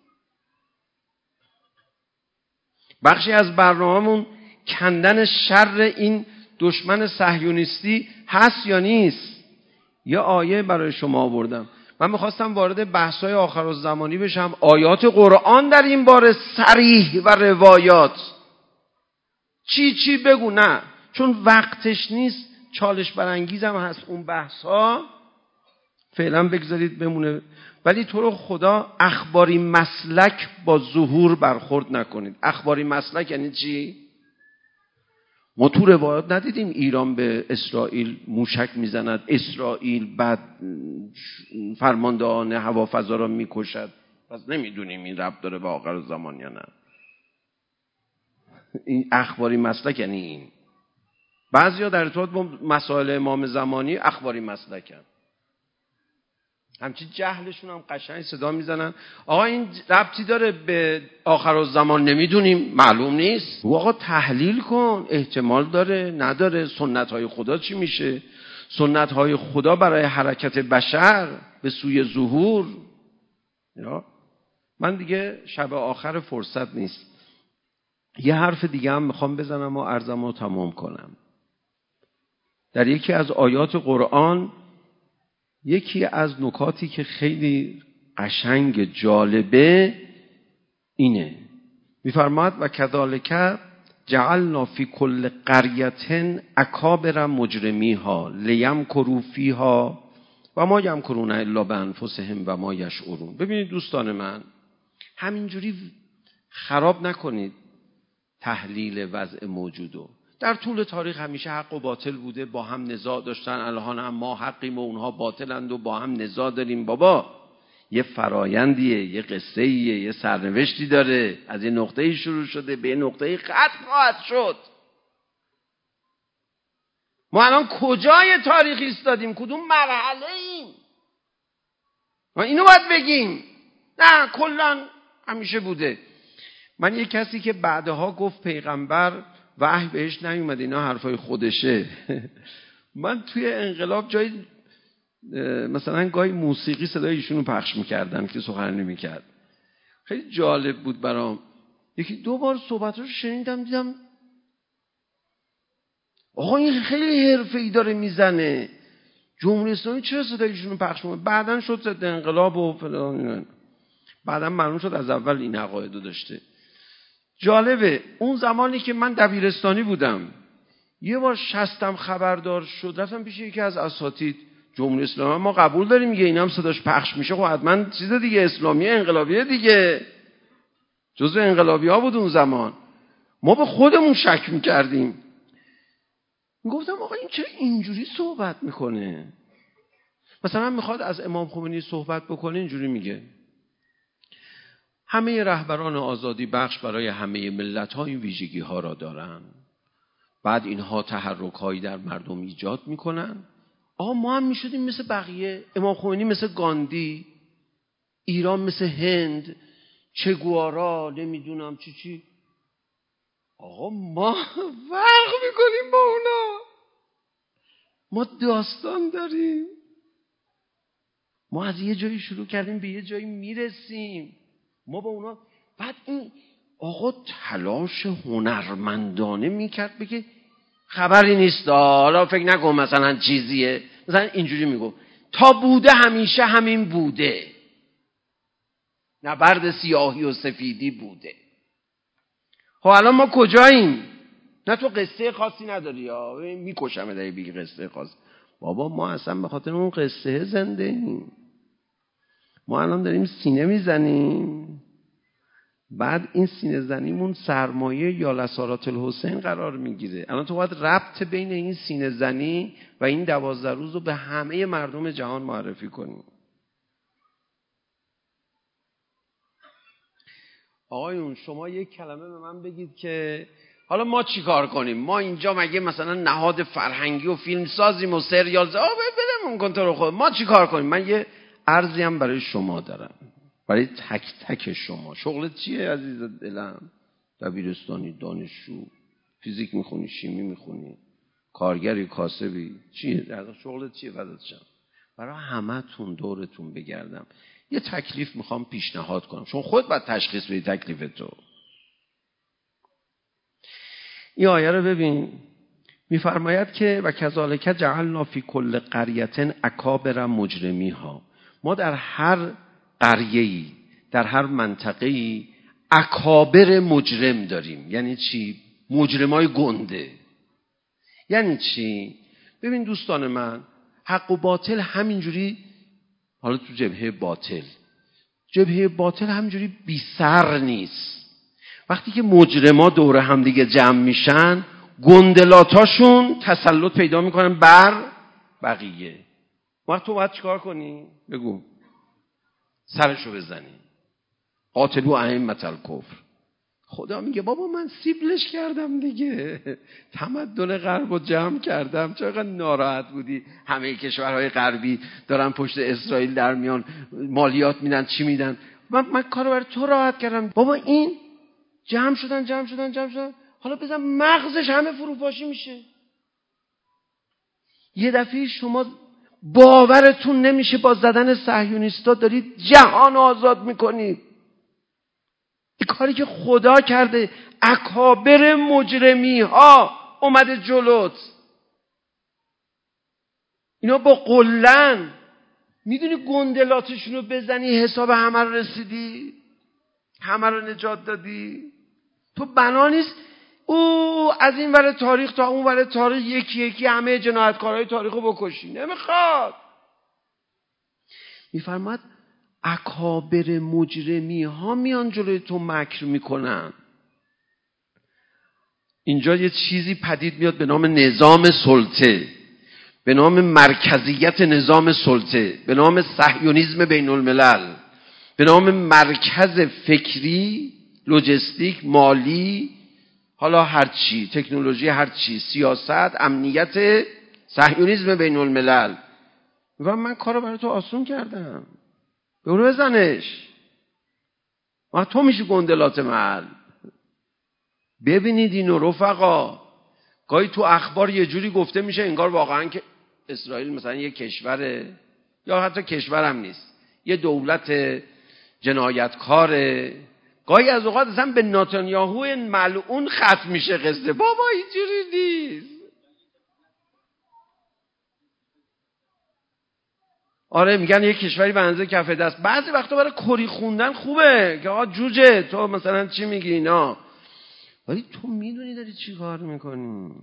بخشی از برنامه‌مون کندن شر این دشمن صهیونیستی هست یا نیست؟ یه آیه برای شما آوردم. من میخواستم وارد بحث‌های آخرالزمانی بشم. آیات قرآن در این باره صریح و روایات. چی چی بگو نه، چون وقتش نیست، چالش برانگیزم هست اون بحث‌ها، فعلا بگذارید بمونه. ولی تو رو خدا اخباری مسلک با ظهور برخورد نکنید. اخباری مسلک یعنی چی؟ ما تو روایات ندیدیم ایران به اسرائیل موشک میزند، اسرائیل بعد فرماندهان هوافضا را میکشد. پس نمیدونیم این ربط داره به آخرالزمان یا نه. این اخباری مسلک یعنی این. بعضیا در ارتباط با مسائل امام زمانی اخباری مسلکن، همچین جهلشون هم قشنگ صدا میزنن آقا این ربطی داره به آخرالزمان، نمیدونیم، معلوم نیست. و آقا تحلیل کن، احتمال داره نداره، سنت های خدا چی میشه؟ سنت های خدا برای حرکت بشر به سوی ظهور. یا من دیگه شب آخر فرصت نیست، یه حرف دیگه هم میخوام بزنم و عرضم رو تمام کنم. در یکی از آیات قرآن یکی از نکاتی که خیلی قشنگ جالبه اینه، میفرماد و کذالک جعلنا فی کل قریة اکابر مجرمیها لیمکروا فیها و ما یمکرون الا بانفسهم و ما یشعرون. ببینید دوستان من، همینجوری خراب نکنید تحلیل وضع موجودو. در طول تاریخ همیشه حق و باطل بوده، با هم نزاع داشتن، الان هم ما حقیم و اونها باطلند و با هم نزاع داریم. بابا یه فرایندیه، یه قصه‌ایه، یه سرنوشتی داره، از یه نقطه‌ای شروع شده به یه نقطه‌ای ختم خواهد شد. ما الان کجای تاریخ ایستادیم؟ کدوم مرحله ایم؟ ما اینو باید بگیم. نه کلاً همیشه بوده. من یه کسی که بعدها گفت پیغمبر وحی بهش نیومد، اینا حرفای خودشه. من توی انقلاب جای مثلا گاهی موسیقی صدای ایشونو پخش میکردم که سخنرانی میکرد، خیلی جالب بود برام. یکی دو بار صحبتاشو شنیدم، دیدم آقا این خیلی حرفه‌ای داره میزنه، جمهوری اسلامی چرا صدای ایشونو پخش میکنه؟ بعدن شد ضد انقلاب و فلان، بعدن معلوم شد از اول این عقایدو داشته. جالبه اون زمانی که من دبیرستانی بودم، یه بار شستم خبردار شد، رفتم پیش یکی از اساتید، جمهوری اسلامی ما قبول داریم میگه اینا هم صداش پخش میشه، خب حتما چیز دیگه اسلامی انقلابیه دیگه، جزو انقلابی ها بود اون زمان. ما به خودمون شک میکردیم، میگفتم آقا این چرا اینجوری صحبت میکنه؟ مثلا میخواد از امام خمینی صحبت بکنه، اینجوری میگه همه رهبران آزادی بخش برای همه ملت ها این ویژگی ها را دارن، بعد اینها تحرک هایی در مردم ایجاد میکنن. آقا ما هم میشدیم مثل بقیه، امام خمینی مثل گاندی، ایران مثل هند، چه گوارا، نمیدونم چی چی. آقا ما فرق میکنیم با اونا، ما داستان داریم، ما از یه جایی شروع کردیم به یه جایی میرسیم، ما با اونا. بعد این آقا تلاش هنرمندانه میکرد بگه خبری نیست، حالا فکر نکن مثلا چیزیه، مثلا اینجوری میگو تا بوده همیشه همین بوده، نبرد سیاهی و سفیدی بوده. خب الان ما کجاییم؟ نه تو قصه خاصی نداری، یا میکشم داری بگی قصه خاص. بابا ما اصلا به خاطر اون قصه زنده ایم. ما الان داریم سینه میزنیم بعد این سینه زنیمون سرمایه یا لسارات الحسین قرار میگیره. الان تو باید ربط بین این سینه زنی و این دوازده روز رو به همه مردم جهان معرفی کنی. آقایون شما یک کلمه به من بگید که حالا ما چی کار کنیم؟ ما اینجا مگه مثلا نهاد فرهنگی و فیلم سازیم و سریال سازیم؟ آه بدمون کن تو رو خود. ما چی کار کنیم؟ من یه عرضی هم برای شما دارم، برای تک تک شما. شغلت چیه عزیز دلم؟ دبیرستانی، دانشجو، فیزیک میخونی، شیمی میخونی، کارگری، کاسبی، چیه؟ شغلت چیه؟ فدات شم. برای همتون دورتون بگردم یه تکلیف میخوام پیشنهاد کنم، چون خود باید تشخیص بدی تکلیف تو. این آیه رو ببین، میفرماید که و کذالک جعلنا فی کل قریة اکابر مجرمیها. ما در هر قریه‌ای، در هر منطقه‌ای اکابر مجرم داریم. یعنی چی؟ مجرمای گنده. یعنی چی؟ ببین دوستان من، حق و باطل همینجوری، حالا تو جبهه باطل، جبهه باطل همینجوری بی سر نیست. وقتی که مجرما دور هم دیگه جمع میشن، گندلاتاشون تسلط پیدا میکنن بر بقیه. وقت تو باید چیکار کنی؟ بگو. سرشو بزنی. قاتلو ائمة الکفر. خدا میگه بابا من سیبلش کردم دیگه، تمدن غرب رو جمع کردم. چقدر ناراحت بودی همه کشورهای غربی دارن پشت اسرائیل در میان مالیات میدن، چی میدن؟ من من کارو برای تو راحت کردم. بابا این جمع شدن جمع شدن جمع شدن، حالا بزن مغزش همه فروپاشی میشه. یه دفعه شما باورتون نمیشه با زدن صهیونیستا دارید جهان آزاد میکنید. این کاری که خدا کرده، اکابر مجرمی ها اومده جلوت. اینا با قلن میدونی گندلاتشون رو بزنی حساب همه رو رسیدی، همه رو نجات دادی. تو بنا نیست او از این ور تاریخ تا اون ور تاریخ یکی یکی همه جنایتکارهای تاریخ رو بکشی. نمیخواد. میفرماد اکابر مجرمی ها میان جلوی تو مکر میکنن. اینجا یه چیزی پدید میاد به نام نظام سلطه، به نام مرکزیت نظام سلطه، به نام صهیونیسم بین الملل، به نام مرکز فکری، لوجستیک، مالی، حالا هر چی، تکنولوژی، هر چی، سیاست، امنیت، صهیونیسم بین الملل. و من کارو برای تو آسون کردم، برو بزنش. و تو میشی گندلات محل. ببینید اینو رفقا، گاهی تو اخبار یه جوری گفته میشه انگار واقعا که اسرائیل مثلا یه کشوره، یا حتی کشورم نیست، یه دولت جنایتکاره. گاهی از اوقات اصلا به نتانیاهو ملعون ختم میشه قصه. بابا اینجوری نیست. آره میگن یه کشوری به اندازه کف دست. بعضی وقتا برای کری خوندن خوبه که آقا جوجه تو مثلا چی میگی اینا، ولی تو میدونی داری چی کار میکنی.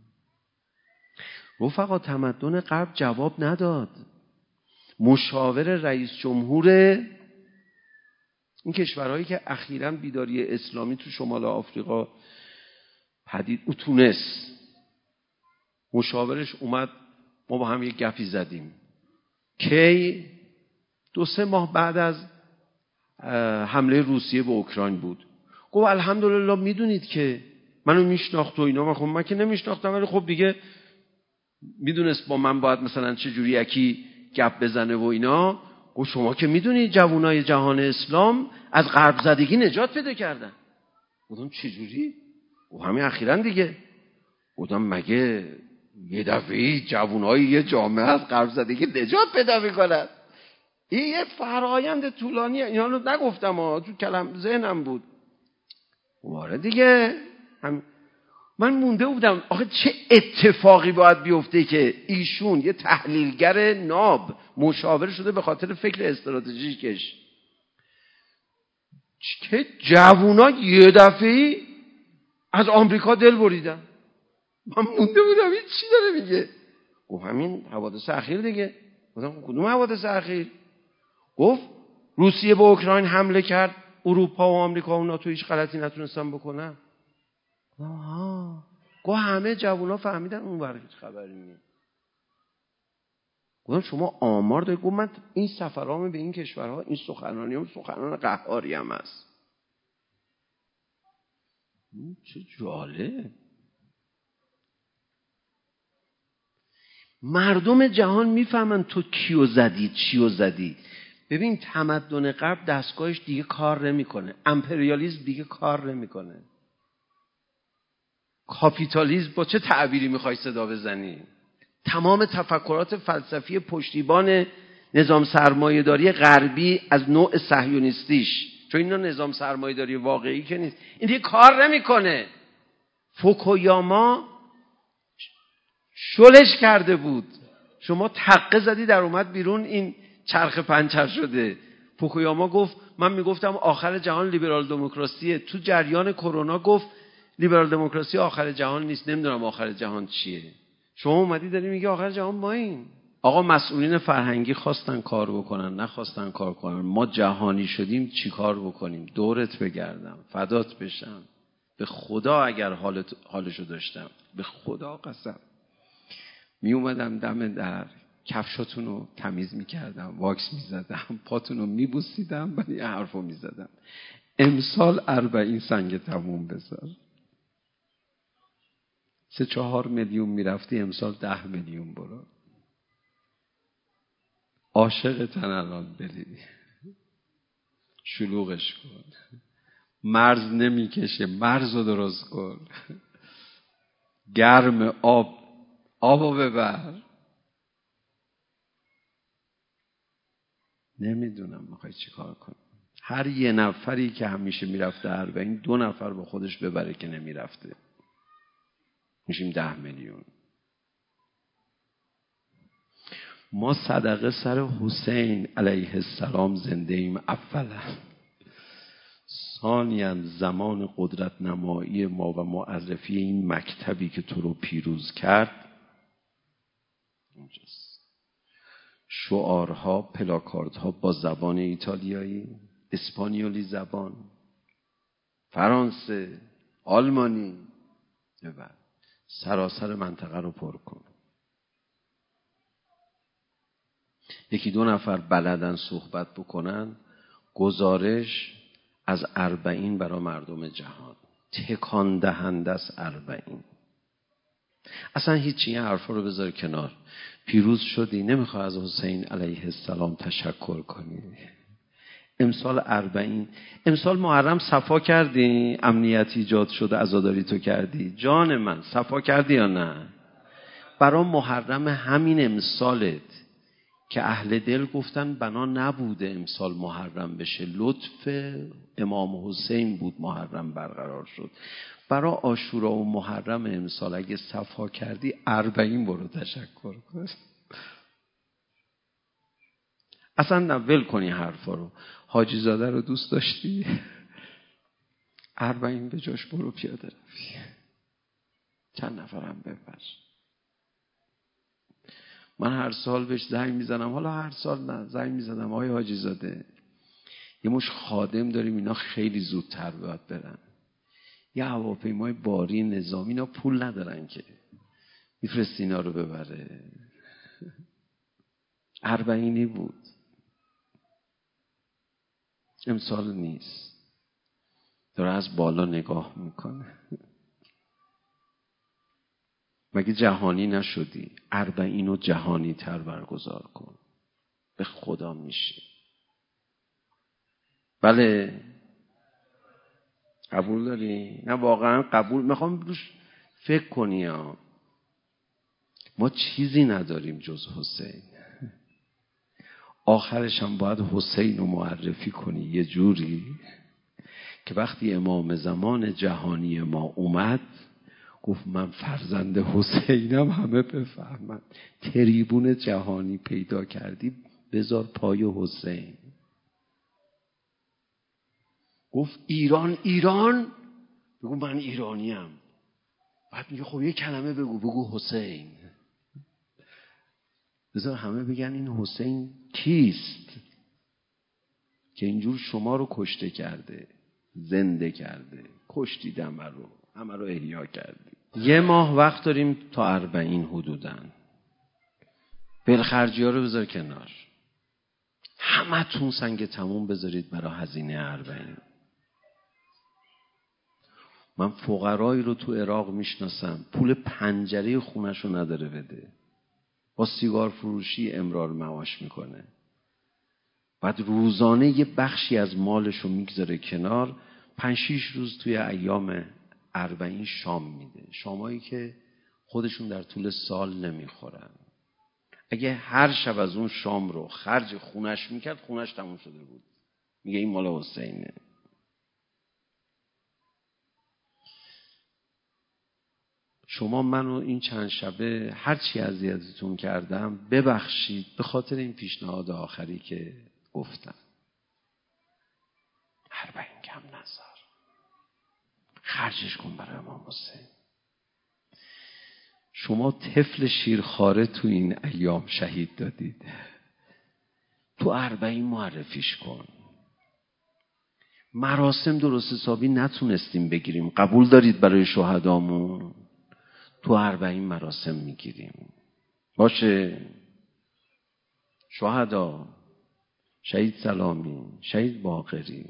رفقا تمدن غرب جواب نداد. مشاور رئیس جمهور این کشورهایی که اخیراً بیداری اسلامی تو شمال آفریقا پدید، او تونس، مشاورش اومد، ما با هم یک گپی زدیم. کی؟ دو سه ماه بعد از حمله روسیه به اوکراین بود. گفت الحمدلله میدونید که منو میشناخت و اینا. من خب من که نمیشناختم، ولی خب دیگه میدونست با من باید مثلا چه جوری یکی گپ بزنه و اینا. گفت شما که میدونید جوانای جهان اسلام از غرب زدگی نجات پیدا کردن. گفتم چه جوری؟ گفت همین اخیراً دیگه. گفتم مگه یه دفعه جوانای یه جامعه از غرب زدگی نجات پیدا میکنن؟ این یه فرآیند طولانیه. اینا رو نگفتم ها، تو کلم ذهنم بود. واره دیگه. هم من مونده بودم آخه چه اتفاقی باید بیفته که ایشون یه تحلیلگر ناب مشاور شده به خاطر فکر استراتژیکش، که جوونا یه دفعه از آمریکا دل بریدن. من مونده بودم این چی داره میگه؟ گفت همین حوادث اخیر دیگه. گفتم کدوم حوادث اخیر؟ گفت روسیه به اوکراین حمله کرد، اروپا و آمریکا و ناتو هیچ غلطی نتونستن بکنن؟ آها گوه همه جوونا فهمیدن اون ور هیچ خبری نیست. گفتم شما آمار دارید؟ گفت من این سفرام به این کشورها این سخنرانی هم سخنران قهاری هم هست. چه جالب. مردم جهان میفهمن تو کیو زدی چیو زدی. ببین تمدن غرب دستگاهش دیگه کار نمیکنه، امپریالیسم دیگه کار نمیکنه. کاپیتالیسم با چه تعبیری میخوای صدا بزنی؟ تمام تفکرات فلسفی پشتیبان نظام سرمایه‌داری غربی از نوع صهیونیستیش، چون اینا نظام سرمایه‌داری واقعی که نیست، این دیگه کار نمیکنه. فوکویاما شلش کرده بود، شما تقه زدی در اومد بیرون، این چرخ پنچر شده. فوکویاما گفت من میگفتم آخر جهان لیبرال دموکراسیه، تو جریان کرونا گفت لیبرال دموکراسی آخر جهان نیست، نمیدونم آخر جهان چیه. شما اومدی داری میگی آخر جهان ما این. آقا مسئولین فرهنگی خواستن کار بکنن نخواستن کار کنن، ما جهانی شدیم چی کار بکنیم؟ دورت بگردم فدات بشم، به خدا اگر حالت حالشو داشتم به خدا قسم می اومدم دم در کفشاتون رو تمیز میکردم، واکس میزدم، پاتون رو میبوسیدم، ولی این حرف رو میزدم امسال اربعین سنگ تموم بذار. سه چهار میلیون میرفتی، امسال ده میلیون برو. عاشقتن الان بری شلوغش کن، مرز نمیکشه مرز رو درست کن، گرم آب آبو ببر. نمیدونم میخوای چی کار کنی. هر یه نفری که همیشه میرفته اربعین، دو نفر با خودش ببره که نمیرفته، میشیم ده میلیون. ما صدقه سر حسین علیه السلام زنده ایم اولا، ثانیاً زمان قدرت نمایی ما و معرفی این مکتبی که تو رو پیروز کرد اونجاست. شعارها پلاکاردها با زبان ایتالیایی، اسپانیولی زبان، فرانسه، آلمانی، ببر سراسر منطقه رو پر کن. یکی دو نفر بلدن صحبت بکنن، گزارش از اربعین برای مردم جهان تکان دهنده است. اربعین اصلا هیچی، این حرفا رو بذار کنار. پیروز شدی، نمیخوای از حسین علیه السلام تشکر کنی؟ امسال اربعین، امسال محرم صفا کردی، امنیت ایجاد شده عزاداری تو کردی، جان من صفا کردی یا نه؟ برای محرم همین امسالت که اهل دل گفتن بنا نبوده امسال محرم بشه، لطف امام حسین بود محرم برقرار شد. برای عاشورا و محرم امسال اگه صفا کردی، اربعین برو تشکر کن. اصلا نول کنی حرفا رو. حاجی زاده رو دوست داشتی؟ اربعین به جاش برو پیاده روی، چند نفرم ببر. من هر سال بهش زنگ میزنم، حالا هر سال نه زنگ میزنم، آقای حاجی زاده یه مش خادم داریم اینا خیلی زودتر باید برن، یه هواپیمای باری نظامی، اینا پول ندارن که میفرستی اینا رو ببره. اربعینی بود، امسال نیست. داره از بالا نگاه میکنه. مگه جهانی نشدی؟ اربعین رو جهانی تر برگزار کن، به خدا میشه. بله قبول داری؟ نه واقعا قبول. میخوام روش فکر کنی ها. ما چیزی نداریم جز حسین. آخرش هم باید حسین رو معرفی کنی یه جوری که وقتی امام زمان جهانی ما اومد گفت من فرزند حسینم، همه بفهمن. تریبون جهانی پیدا کردی، بذار پای حسین. گفت ایران ایران، بگو من ایرانیم. بعد میگه خب یه کلمه بگو، بگو حسین. بذار همه بگن این حسین کیست. که اینجور شما رو کشته کرده، زنده کرده، کشتید همه رو، همه رو احیا کردید. یه ماه وقت داریم تا اربعین حدوداً. بلخرجی ها رو بذار کنار، همه تون سنگ تموم بذارید برای هزینه اربعین. من فقرایی رو تو عراق میشناسم پول پنجره خونش رو نداره بده، با سیگار فروشی امرار معاش میکنه، بعد روزانه یه بخشی از مالش رو میگذاره کنار، پنج شیش روز توی ایام اربعین شام میده، شامایی که خودشون در طول سال نمیخورن. اگه هر شب از اون شام رو خرج خونش میکرد، خونش تموم شده بود. میگه این مال حسینه. شما منو این چند شبه هر چی اذیتتون کردم ببخشید به خاطر این پیشنهاد آخری که گفتم. اربعین کم نذار، خرجش کن برای امام حسین. شما طفل شیرخواره تو این ایام شهید دادید، تو اربعین معرفیش کن. مراسم درست حسابی نتونستیم بگیریم، قبول دارید برای شهدامون؟ تو اربعین مراسم میگیریم. باشه شهدا، شهید سلامی، شهید باقری،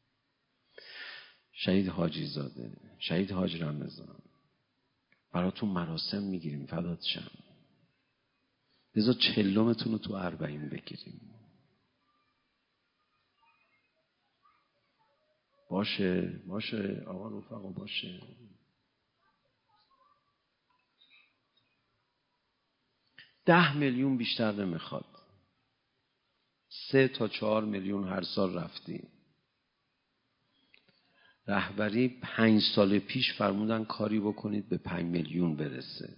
شهید حاجی زاده، شهید حاج رمضان، براتون مراسم میگیریم فدات شم. بذار چلمتون رو تو اربعین بگیریم. باشه باشه آقا رفقا، باشه. ده میلیون بیشتر نمیخواد. سه تا چهار میلیون هر سال رفتی. رهبری پنج سال پیش فرمودن کاری بکنید به پنج میلیون برسه.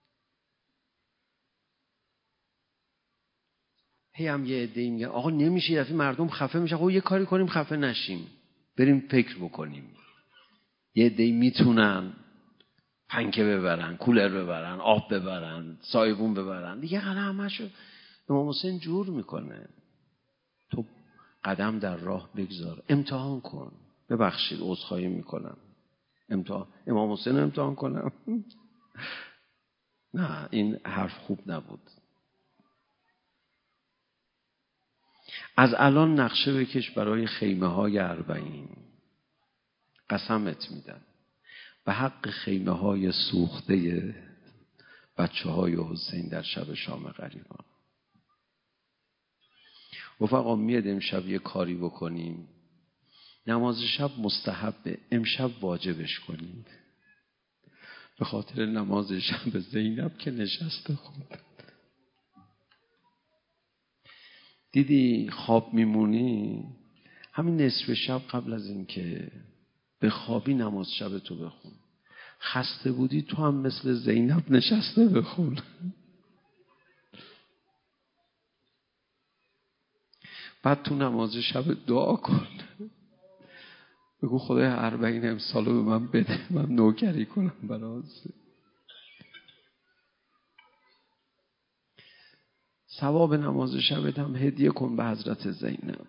هی هم یه عده‌ای میگن آقا نمیشه، یه دفعه مردم خفه میشن. خب یه کاری کنیم خفه نشیم، بریم فکر بکنیم. یه عده‌ای میتونن پنکه ببرن، کولر ببرن، آب ببرن، سایبون ببرن، دیگه همه‌شو امام حسین جور میکنه. تو قدم در راه بگذار، امتحان کن. ببخشید عذرخواهی میکنم، امتحان امام حسین امتحان کنم؟ نه، این حرف خوب نبود. از الان نقشه بکش برای خیمه های اربعین. قسمت میدم به حق خیمه های سوخته بچه های حسین در شب شام غریبان. رفقا میاد امشب یه کاری بکنیم. نماز شب مستحبه، امشب واجبش کنیم. به خاطر نماز شب زینب که نشسته خوند. دیدی خواب میمونی، همین نصف شب قبل از این که به خوابی نماز شب تو بخون. خسته بودی تو هم مثل زینب نشسته بخون. بعد تو نماز شب دعا کن، بگو خدای اربعین امسالو به من بده، من نوکری کنم برات. ثواب نماز شبت هم هدیه کن به حضرت زینب.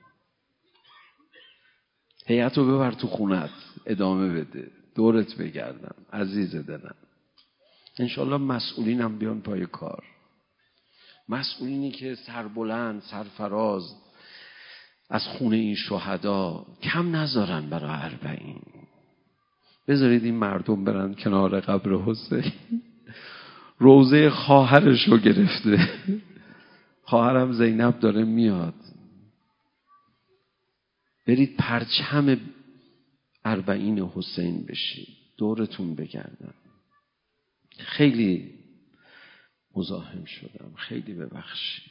هیئت رو ببر تو خونت، ادامه بده، دورت بگردم عزیز دلم. انشالله مسئولین هم بیان پای کار. مسئولینی که سربلند سرفراز از خونه این شهدا کم نذارن برای اربعین. بذارید این مردم برن کنار قبر حسین. روزه خواهرش رو گرفته، خواهرم زینب داره میاد. برید پرچم اربعین حسین بشید، دورتون بگردن. خیلی مزاحم شدم، خیلی ببخشید.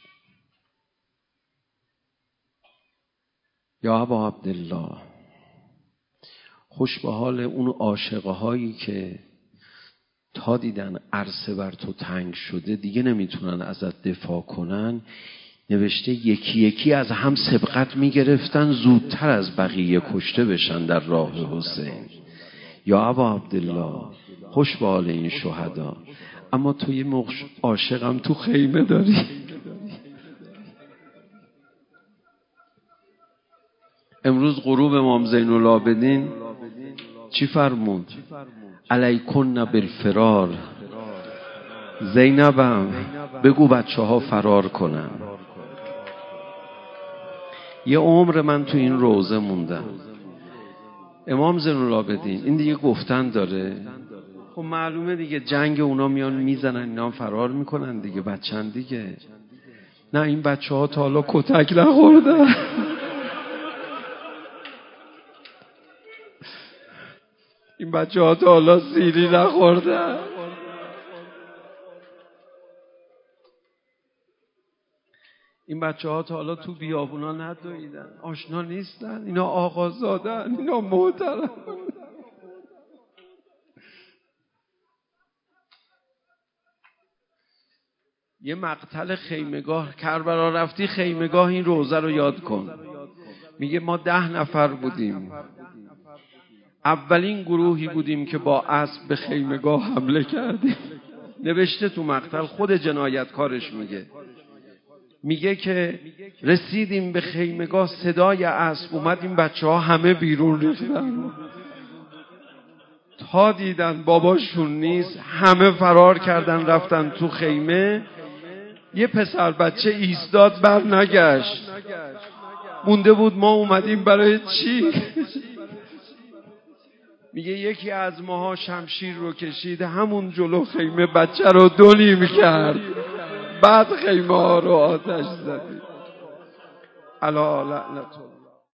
یا ابا عبدالله، خوش به حال اون عاشقه هایی که تا دیدن عرصه بر تو تنگ شده دیگه نمیتونن ازت دفاع کنن. نوشته یکی یکی از هم سبقت میگرفتن زودتر از بقیه کشته بشن در راه حسین. یا ابا عبدالله، خوش به حال این شهدا. اما تو یه موقع عاشقم تو خیمه داری. امروز غروب امام زین العابدین چی فرمود؟ علیکن بالفرار. زینبم بگو بچه ها فرار کنن. یه عمر من تو این روضه موندم. امام زین العابدین این دیگه گفتن داره. خب معلومه دیگه جنگ اونا میان میزنن اینا فرار میکنن دیگه، بچن دیگه. نه این بچه ها تا حالا کتک نخوردن. این بچه ها تا حالا سیری نخوردن. این بچه ها تا حالا تو بیابونا ندویدن، آشنا نیستن، اینا آقازادن، اینا محترم. یه مقتل خیمگاه کربلا رفتی، خیمگاه این روزه رو یاد کن. میگه ما ده نفر بودیم، اولین گروهی بودیم که با اسب به خیمگاه حمله کردیم. نوشته تو مقتل، خود جنایتکارش میگه میگه که رسیدیم به خیمگاه، صدای اسب اومد، این بچه ها همه بیرون ریختن. تا دیدن باباشون نیست همه فرار کردن رفتن تو خیمه. یه پسر بچه ایستاد بر نگشت، مونده بود ما اومدیم برای چی؟ میگه یکی از ماها شمشیر رو کشید همون جلو خیمه بچه رو دو نیم کرد، بعد خیمه ها رو آتش زدید. الا لعنت الله.